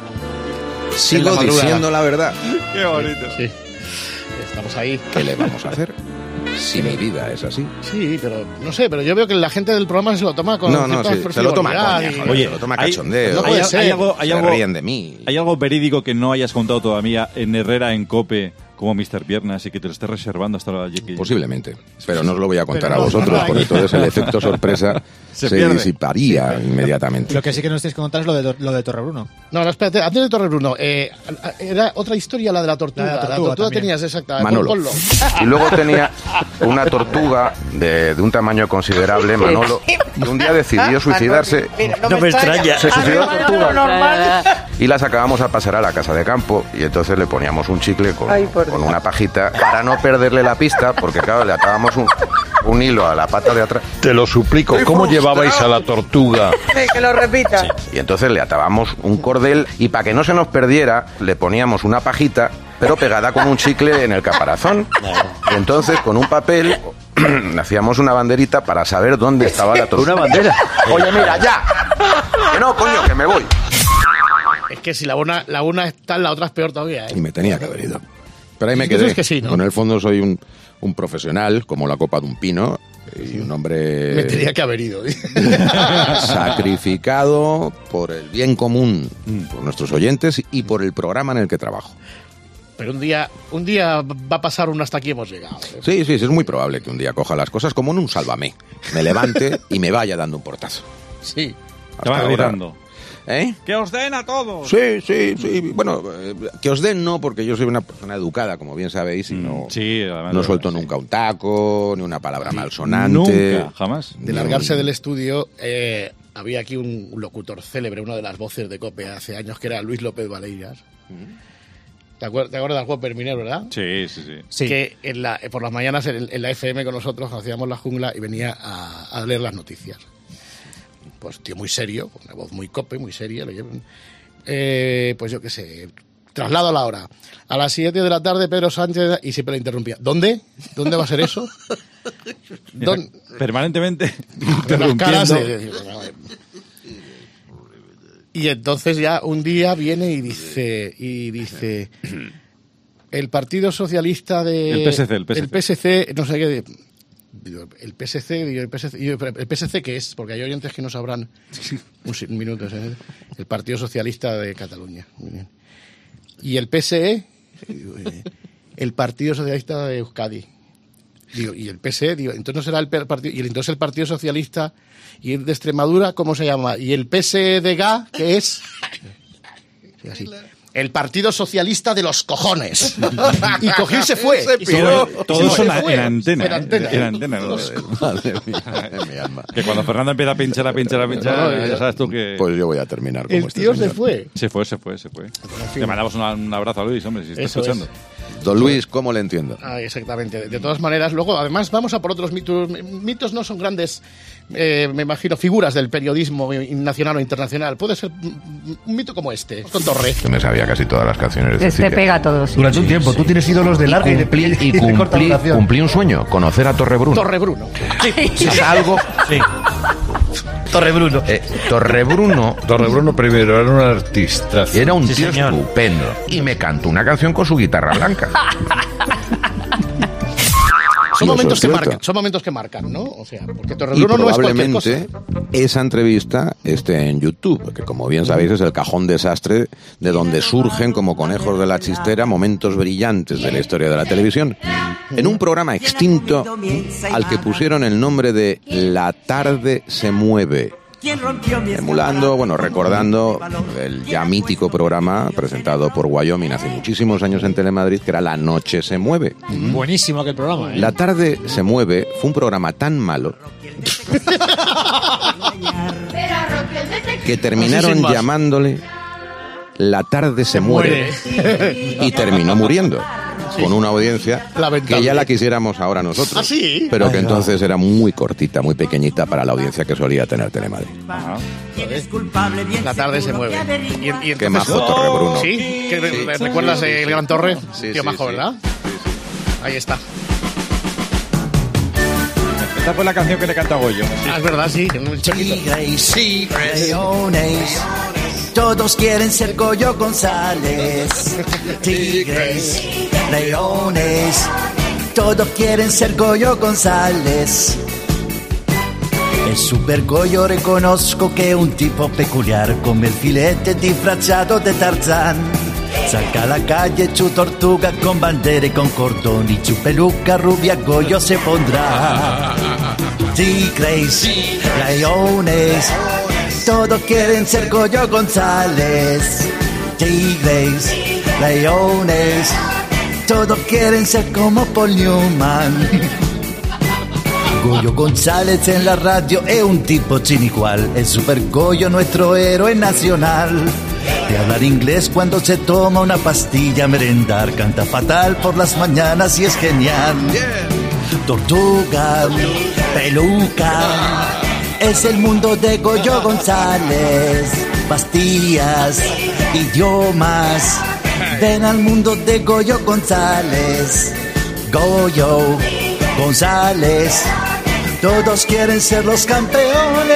Sigo diciendo la verdad. Qué bonito. Sí. Estamos ahí. ¿Qué le vamos a hacer? Si mi vida es así. Sí, pero no sé, pero yo veo que la gente del programa se lo toma con No, no, sí, se lo toma coña, y... joder, Oye, se lo toma hay- cachondeo. no puede hay, ser. hay algo, hay Se algo- ríen de mí. ¿Hay algo verídico que no hayas contado todavía en Herrera en COPE como mister Piernas y que te lo estés reservando hasta la que... Posiblemente, pero no os lo voy a contar Pero a no, vosotros, no, porque ahí- entonces el efecto sorpresa Se se, pierde. disiparía inmediatamente. Lo que sí que no estáis contando es lo de, lo de Torrebruno. No, no, espérate, antes de Torrebruno, eh, era otra historia la de la tortuga. La de la La, tortuga tortuga también. tenías, exacta. Manolo. Ponlo. Y luego tenía una tortuga de, de un tamaño considerable, Manolo, y un día decidió suicidarse. No me extraña. Se suicidó la tortuga. normal. Y la sacábamos a pasar a la casa de campo y entonces le poníamos un chicle con, Ay, por con Dios. una pajita para no perderle la pista, porque claro, le atábamos un, un hilo a la pata de atrás. Te lo suplico, ¿cómo llevabais a la tortuga? Que lo repita. Y entonces le atábamos un cordel y para que no se nos perdiera le poníamos una pajita, pero pegada con un chicle en el caparazón. Y entonces con un papel hacíamos una banderita para saber dónde estaba la tortuga. ¿Una bandera? Oye, mira, ya. Que no, coño, que me voy. Es que si la una, la una está, la otra es peor todavía, ¿eh? Y me tenía que haber ido. Pero ahí me Tú quedé. sabes que sí, ¿no? Con el fondo soy un, un profesional, como la copa de un pino, y un hombre Me tenía que haber ido. sacrificado por el bien común, por nuestros oyentes y por el programa en el que trabajo. Pero un día, un día va a pasar un hasta aquí hemos llegado. ¿eh? Sí, sí, sí, es muy probable que un día coja las cosas como en un sálvame, me levante y me vaya dando un portazo. Sí. Te vas Hasta ahora- gritando. ¿Eh? ¡Que os den a todos! Sí, sí, sí. Bueno, eh, que os den no, porque yo soy una persona educada, como bien sabéis, y no, Sí, además, no suelto sí. nunca un taco, ni una palabra malsonante. Nunca, jamás. De largarse del estudio, eh, había aquí un, un locutor célebre, una de las voces de COPE hace años, que era Luis López Valeiras. ¿Te acuer- te acuerdas del juego Perminer, verdad? Sí, sí, sí. Sí. Que en la, por las mañanas en, en la F M con nosotros hacíamos la jungla y venía a, a leer las noticias. Pues tío muy serio, con una voz muy COPE, muy seria. le llevan- Eh, pues yo qué sé, traslado a la hora. A las siete de la tarde Pedro Sánchez y siempre le interrumpía. ¿Dónde? ¿Dónde va a ser eso? ¿Dónde? Permanentemente Las caras interrumpiendo. de- Y entonces ya un día viene y dice y dice el Partido Socialista de El P S C, el P S C. el P S C, no sé qué, digo, el P S C, digo, el P S C, digo, pero el P S C ¿qué es? Porque hay oyentes que no sabrán un, si- un minuto, ¿eh? El Partido Socialista de Cataluña. Muy bien. Y el P S E, digo, eh, el Partido Socialista de Euskadi. Digo, y el P S E, digo, entonces no será el per- partido, y el- entonces el Partido Socialista y el de Extremadura, ¿cómo se llama? Y el P S D G A, ¿qué es? Sí, así. El Partido Socialista de los cojones. Y cogió y se fue. Y se Todo, fue. todo Y eso se en, fue. en antena. En ¿eh? antena. En antena. Madre mía, de mi alma. Que cuando Fernando empieza a pinchar, a pinchar, a pinchar, No, no, ya sabes tú que... Pues yo voy a terminar como El este tío se señor. fue. Se fue, se fue, se fue. fin. Le mandamos una- un abrazo a Luis, hombre, si está Eso escuchando. Don Luis, ¿cómo le entiendo? Ah, exactamente. De, de todas maneras, luego, además, vamos a por otros mitos. Mitos no son grandes, eh, me imagino, figuras del periodismo nacional o internacional. Puede ser un un mito como este, con Torre. Yo me sabía casi todas las canciones de Este Cecilia. pega a todos. Durante un tiempo, tú tienes ídolos de larga y cumplí, y cumplí, cumplí un sueño, conocer a Torrebruno. Torrebruno. Es algo... Sí. Torrebruno. Eh, Torrebruno... Torrebruno primero era un artista. Era un Sí, tío señor. estupendo. Y me cantó una canción con su guitarra blanca. Son Y eso momentos es que cierto. marcan, son momentos que marcan, ¿no? O sea, porque Y Torrebruno no es cualquier cosa. probablemente esa entrevista esté en YouTube, que como bien sabéis es el cajón desastre de donde surgen como conejos de la chistera momentos brillantes de la historia de la televisión. En un programa extinto al que pusieron el nombre de La tarde se mueve. Emulando, bueno, recordando el ya mítico programa presentado por Wyoming hace muchísimos años en Telemadrid, que era La noche se mueve. Buenísimo aquel programa, ¿eh? La tarde se mueve fue un programa tan malo que terminaron Así sin más. llamándole La tarde se muere y terminó muriendo. con una audiencia Lamentable. que ya la quisiéramos ahora nosotros. ¿Ah, sí? Pero que Ay, entonces era muy cortita, muy pequeñita para la audiencia que solía tener Telemadrid. La tarde se mueve. Y, y entonces, Qué majo Torre Bruno. ¿Sí? ¿Que re- re- ¿Recuerdas Sí, sí, el sí. Gran Torre? Sí, Tío sí, majo, sí. ¿verdad? Ahí está. Esta fue la canción que le canta Goyo. Ah, es verdad, sí. En un chiquito. Tigres, leones, todos quieren ser Goyo González. Tigres, leones, todos quieren ser Goyo González. El super Goyo reconozco que è un tipo peculiar, come il filete disfrazzato de Tarzán. Saca a la calle su tortuga con bandera y con cordón, y su peluca rubia Goyo se pondrá. Tigres, leones, todos quieren ser Goyo González. Tigres, leones, todos quieren ser como Paul Newman. Goyo González en la radio es un tipo sin igual. El super Goyo, nuestro héroe nacional. De hablar inglés cuando se toma una pastilla a merendar. Canta fatal por las mañanas y es genial. Tortuga, peluca, es el mundo de Goyo González. Pastillas, idiomas, ven al mundo de Goyo González. Goyo González, todos quieren ser los campeones.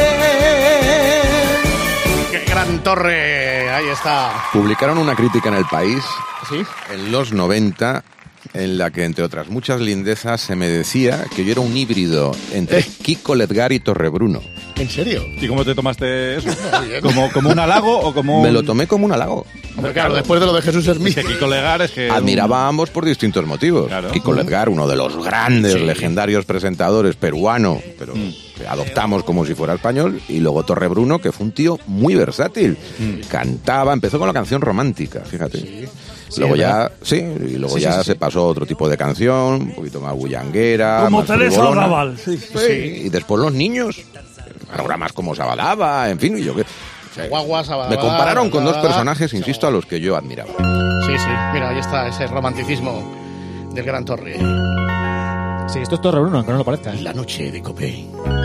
¡Qué Gran Torre! Ahí está. Publicaron una crítica en El País ¿Sí? en los noventa en la que, entre otras muchas lindezas, se me decía que yo era un híbrido entre Kiko Ledgar y Torrebruno. ¿En serio? ¿Y cómo te tomaste eso? ¿Como, como un halago o como un...? Me lo tomé como un halago. Pero claro, después de lo de Jesús Hermida. Es que Kiko Ledgar es que... Admiraba a ambos por distintos motivos. Claro. Kiko Ledgar, uno de los grandes, Sí. legendarios presentadores peruano, pero Mm. que adoptamos como si fuera español, y luego Torrebruno, que fue un tío muy versátil. Mm. Cantaba, empezó con la canción romántica, fíjate. Sí, luego es ya, verdad. sí, y luego Sí, ya sí, sí, se sí. pasó a otro tipo de canción, un poquito más bullanguera, Como más Teresa frivolona. Raval, sí. Sí, y después los niños, programas como Sabadaba, en fin, y yo qué. o sea, Guagua, Sabadaba, me compararon con dos Sabadaba. personajes, insisto, a los que yo admiraba. Sí, sí. Mira, ahí está ese romanticismo del Gran Torre. Sí, esto es Torre Bruno, aunque no lo parezca. ¿eh? La noche de Copé.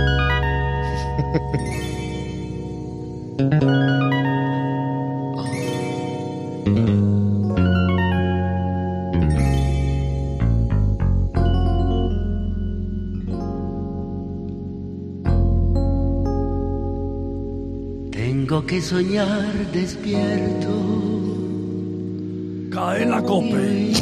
Tengo que soñar despierto. Cae la cope.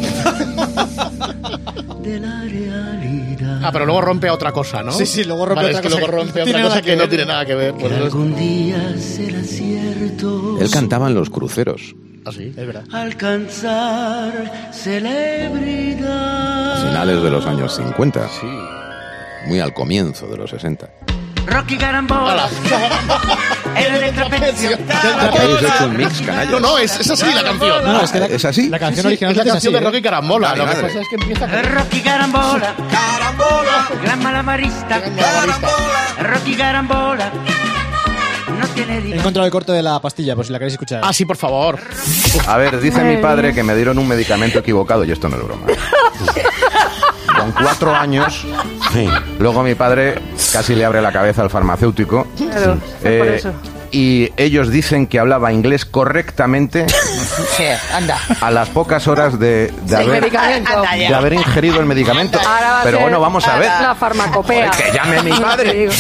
De la realidad. Ah, pero luego rompe a otra cosa, ¿no? Sí, sí, luego rompe Vale, otra es que cosa luego que rompe a no otra tiene cosa nada que que no ver. tiene nada que ver. Que Pues eso es- algún día será cierto. Él cantaba en Los Cruceros, Ah, sí. Es verdad. Alcanzar celebridad. a finales de los años cincuenta. Muy al comienzo de los sesenta. Rocky Garambola. El de trapecio. Aquí habéis hecho un mix, canalla. No, no, es, es así la canción. No, no, es que la, ¿Es así? la canción Sí, original es la es canción así, de Rocky ¿eh? Carambola. Vale, Lo que vale. pasa es que empieza con... Rocky Garambola. Garambola. Gran malabarista. Gran malabarista. Rocky Garambola. No tiene He dinero. encontrado el corte de la pastilla, por si la queréis escuchar. Ah, sí, por favor. A ver, dice mi padre que me dieron un medicamento equivocado y esto no es broma. Con cuatro años, luego mi padre casi le abre la cabeza al farmacéutico. Claro, Eh, por eso. y ellos dicen que hablaba inglés correctamente Sí, anda. a las pocas horas de, de, El haber, medicamento. Anda ya. de haber ingerido el medicamento. Ahora va a Pero ser bueno, vamos a ver. La farmacopea. Joder, que llame mi Te padre. digo.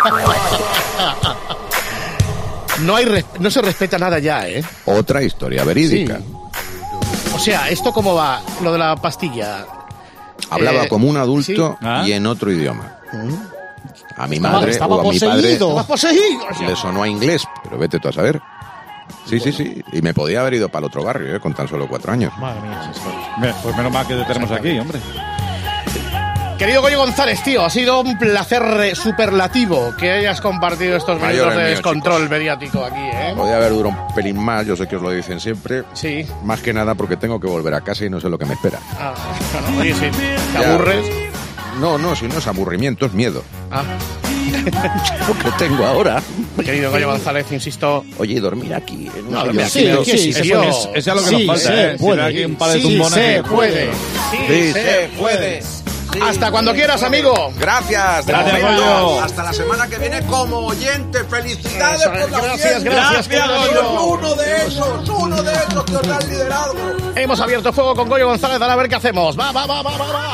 No, hay res- no se respeta nada ya, ¿eh? Otra historia verídica. O sea, ¿esto cómo va? Lo de la pastilla. Hablaba Eh, como un adulto sí. ¿Ah? y en otro idioma. A mi Estaba- madre estaba o a mi padre poseído. Estaba poseído. O sea. le sonó a inglés, pero vete tú a saber. Sí, sí, sí. Y me podía haber ido para el otro barrio, ¿eh? Con tan solo cuatro años. Madre mía, sí, sí. Me- Pues menos mal que te tenemos aquí, hombre. Querido Goyo González, tío, ha sido un placer eh, superlativo que hayas compartido estos Mayor minutos el de mío, descontrol mediático aquí, ¿eh? Podía haber durado un pelín más, yo sé que os lo dicen siempre. Sí. Más que nada porque tengo que volver a casa y no sé lo que me espera. Ah, bueno, oye, sí. ¿Te Ya. aburres? No, no, si no es aburrimiento, es miedo. Ah. Lo que tengo ahora. Querido Goyo González, insisto. Oye, y dormir aquí. En un No, sillón. dormir aquí, no, sí, sí, sí, sí, eso sí, es, eso es lo que sí, nos falta, se ¿eh? Si puede. no hay aquí un par de Sí, tumbones se que- puede. Sí, Sí, se puede. Hasta cuando quieras, amigo. Gracias. de Gracias, momento. Goyo. Hasta la semana que viene como oyente. Felicidades Eso, por la gracias, fiesta. gracias, querido Goyo. Uno de esos, uno de esos que os da el liderazgo. Hemos abierto fuego con Goyo González, a ver qué hacemos. Va, va, va, va, va, va.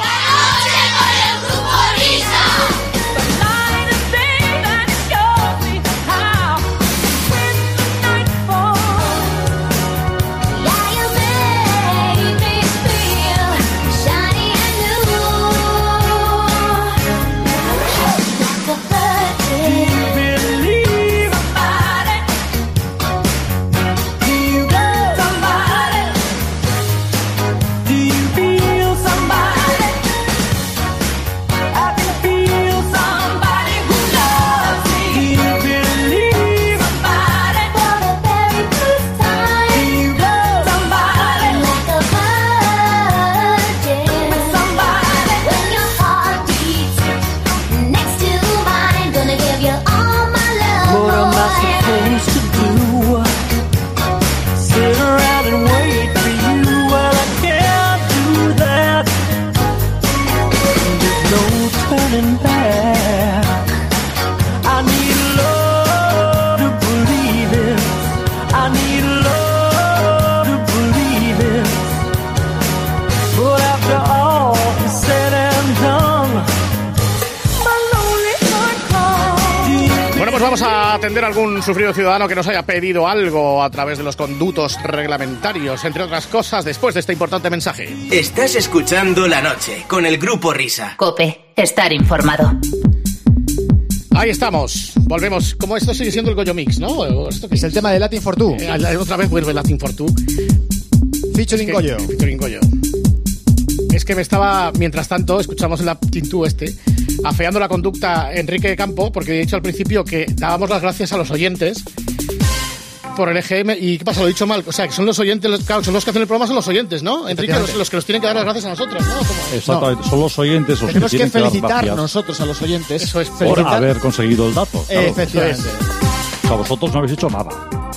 What am I supposed to do? Sit around and wait for you? Well, I can't do that. There's no turning back. I need love to believe it. I need love to believe it. But after all is said and done, my lonely heart calls. Bueno, pues vamos a atender a algún sufrido ciudadano que nos haya pedido algo a través de los conductos reglamentarios, entre otras cosas, después de este importante mensaje. Estás escuchando La Noche con el Grupo Risa. Cope, estar informado. Ahí estamos, volvemos. Como esto sigue siendo el Goyo Mix, ¿no? ¿O esto qué Es el tema de Latin for Two. Eh, otra vez vuelve Latin for Two. Featuring Es que- Goyo. Featuring Goyo. Es que me estaba, mientras tanto, escuchamos el Latin two este, afeando la conducta Enrique de Campo, porque he dicho al principio que dábamos las gracias a los oyentes por el E G M. ¿Y qué pasa? Lo he dicho mal. O sea, que son los oyentes, los- claro, son los que hacen el programa, son los oyentes, ¿no? Enrique, los, los que nos tienen que dar las gracias a nosotros, ¿no? ¿Cómo? Exactamente, son los oyentes los Tenemos que que tienen que dar felicitar gracias nosotros a los oyentes. Eso es, por felicitar. haber conseguido el dato. claro. Efectivamente. O sea, vosotros no habéis hecho nada.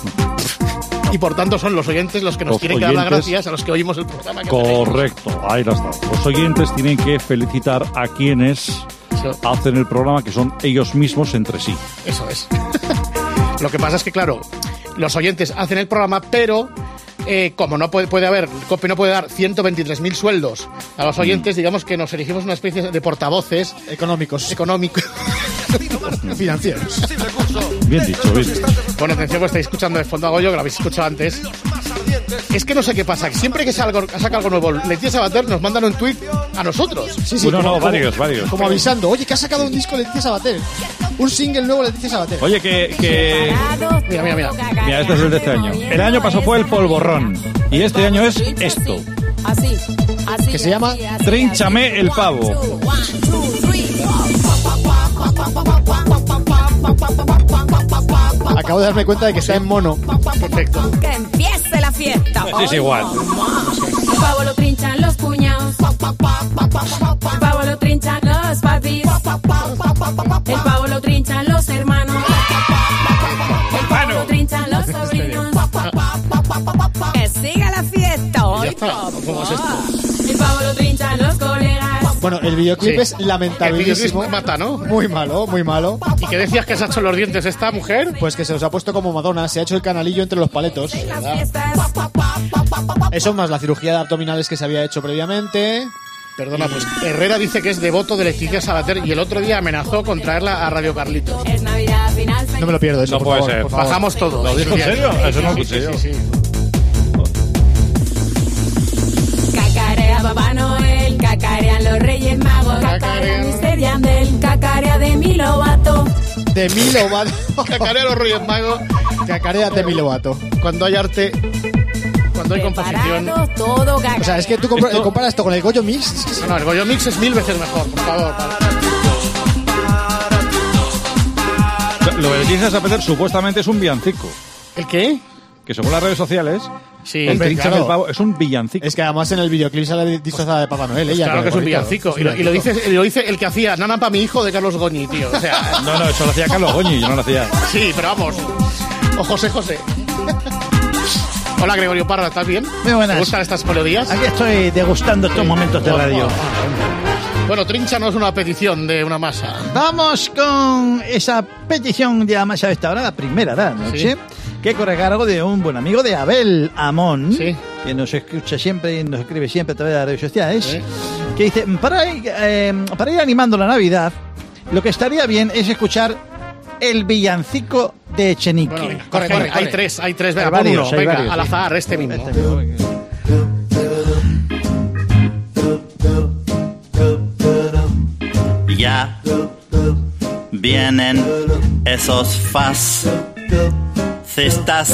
Y por tanto son los oyentes los que nos Los tienen que dar las oyentes- gracias a los que oímos el programa. Que hacemos. Correcto, ahí lo está. Los oyentes tienen que felicitar a quienes Eso. hacen el programa, que son ellos mismos entre sí. Eso es. Lo que pasa es que, claro, los oyentes hacen el programa, pero eh, como no puede, puede haber, COPE no puede dar ciento veintitrés mil sueldos a los oyentes, digamos que nos elegimos una especie de portavoces Económicos. económicos. Financieros. Bien dicho, bien dicho. Bueno, atención, que estáis escuchando de fondo a Goyo, que lo habéis escuchado antes. Es que no sé qué pasa, que siempre que salga, saca algo nuevo Leticia Sabater, nos mandan un tuit a nosotros. Sí, sí, Bueno, como, no, como- varios, varios. como avisando, oye, que ha sacado un disco Leticia Sabater. Un single nuevo Leticia Sabater. Oye, que, que... Mira, mira, mira. Mira, este es el de este año. El año pasado fue el polvorrón. Y este año es esto. Así, así. Que se llama Trínchame el pavo. Acabo de darme cuenta de que está en mono. Perfecto. Que empiece la fiesta. Sí, es igual. El pavo lo trinchan los cuñados. El pavo lo trinchan los papis. El pavo lo trinchan los hermanos. El pavo lo trinchan los sobrinos. Que siga la fiesta hoy. Ya está. ¿Cómo es esto? El pavo lo trinchan los colegas. Bueno, el videoclip Sí. es El lamentabilísimo. videoclip mata, ¿no? Muy malo, muy malo. ¿Y qué decías que se ha hecho los dientes esta mujer? Pues que se los ha puesto como Madonna, se ha hecho el canalillo entre los paletos. Eso más la cirugía de abdominales que se había hecho previamente. Perdona, pues Herrera dice que es devoto de Leticia Sabater y el otro día amenazó con traerla a Radio Carlitos. Es Navidad, final. No me lo pierdo eso, No por puede favor, ser. por favor. Bajamos todo. ¿Lo dijo en serio? Eso no lo Sí, escuché sí, yo. sí, sí. Cacarea Papá Noel, cacarean los Reyes Magos, cacarean mister Yandel, cacarea de mi Lovato. De mi Lovato. Cacarea los Reyes Magos. Cacarea de mi Lovato. Cuando hay arte, cuando hay composición. Preparado todo cacarea. O sea, es que tú compra- Esto- comparas esto con el Goyo Mix. Es que es- No, el Goyo Mix es mil veces mejor, por favor. Lo de Leticia Sabater supuestamente es un villancico. ¿El qué? Que según las redes sociales Sí, el hombre, Trinchas claro. el pavo es un villancico. Es que además en el videoclip sale disfrazada de Papá Noel, ella. Claro que es un bonito. villancico. Y lo, y lo dice, y lo dice el que hacía Nana para mi hijo de Carlos Goñi, tío. O sea, No, no, eso lo hacía Carlos Goñi, yo no lo hacía. sí, pero vamos. O José José. Hola, Gregorio Parra, ¿estás bien? Muy buenas. ¿Te gustan estas melodías? Aquí estoy degustando estos momentos de radio. Bueno, trínchanos una petición de una masa. Vamos con esa petición de la masa de esta hora, la primera de la noche, Sí. que corre a cargo de un buen amigo de Abel Amón, que nos escucha siempre y nos escribe siempre a través de las redes sociales, Sí. que dice, para ir, eh, para ir animando la Navidad, lo que estaría bien es escuchar el villancico de Echenique. Bueno, venga, corre, corre. Hay tres, hay tres. Venga, Hay pon varios, uno. hay Venga, varios, al sí. azar, este mismo. Este mismo, venga. Ya vienen esos fascistas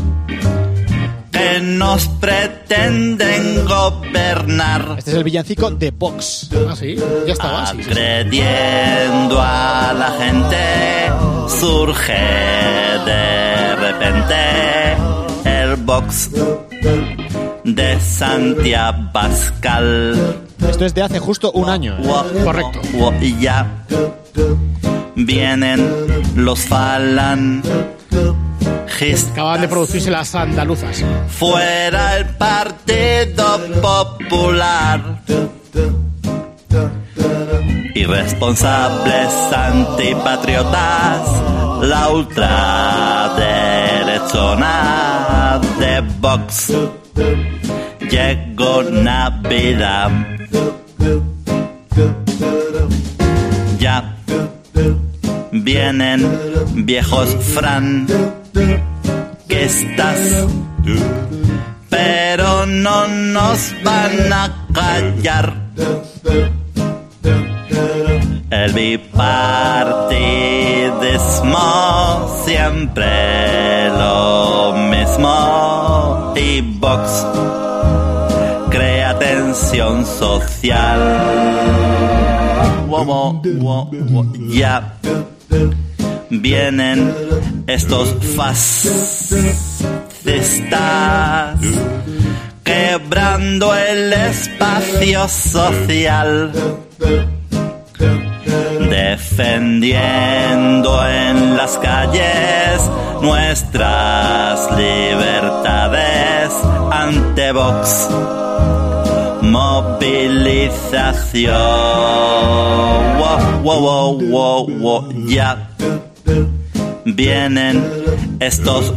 que nos pretenden gobernar, Este es el villancico de Vox. Ah, sí, ya estaba. Sí, sí, sí. agrediendo a la gente. Surge de repente el Vox de Santiago Pascal. Esto es de hace justo un año. ¿eh? Correcto. Y ya vienen los falan. Acaban de producirse las andaluzas. Fuera el Partido Popular. Irresponsables antipatriotas, la ultraderechona de Vox. Llegó Navidad. Ya vienen viejos Fran, que estás, pero no nos van a callar. El bipartidismo siempre lo mismo, y Vox crea tensión social. Wow, wow, wow, wow. Ya vienen estos fascistas quebrando el espacio social, defendiendo en las calles nuestras libertades ante Vox. Movilización. Wow, wow, wow, wow, wow. Ya vienen estos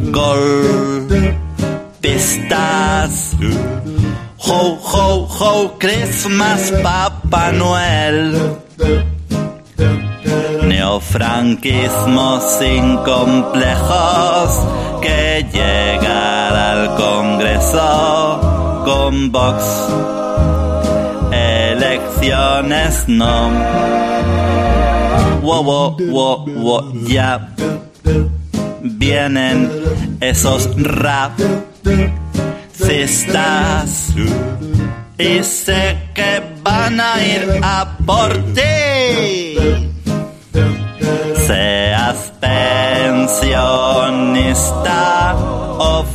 golpistas. Ho, ho, ho, Christmas, Papá Noel. Neofranquismo sin complejos que llegará al Congreso con Vox. Elecciones no. Wow, wow, wow, wow, ya vienen esos racistas y sé que van a ir a por ti. Seas pensionista o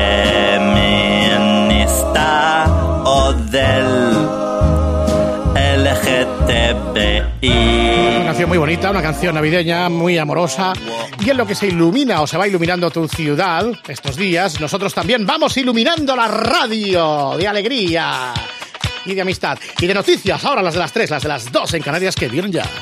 feminista o del L G T B I. Una canción muy bonita, una canción navideña, muy amorosa. Y en lo que se ilumina o se va iluminando tu ciudad estos días, nosotros también vamos iluminando la radio de alegría y de amistad. Y de noticias, ahora las de las tres, las de las dos en Canarias, que vienen ya.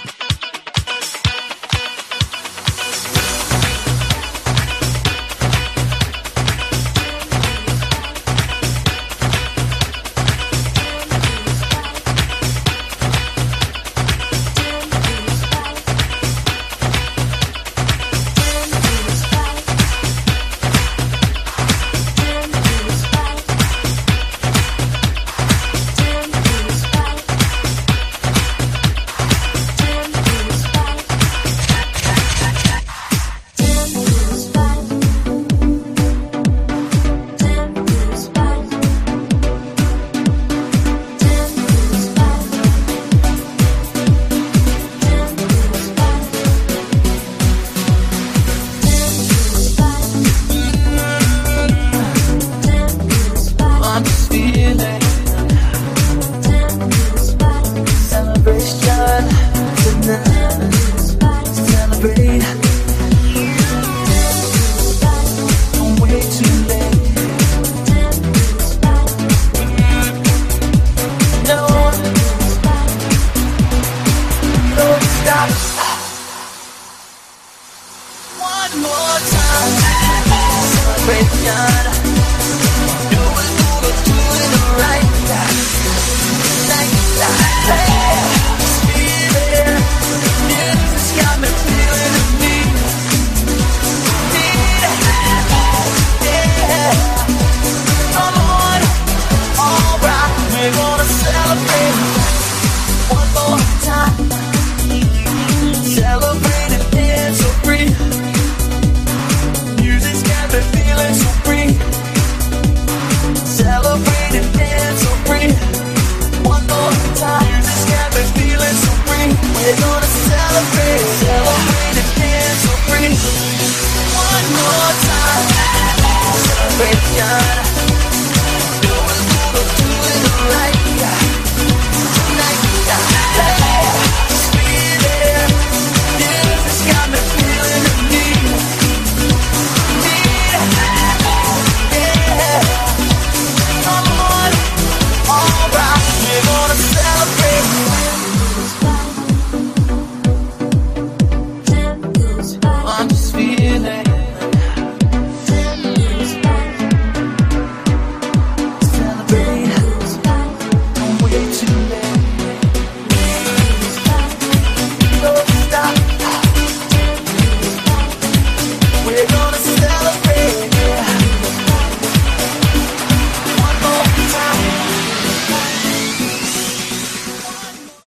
La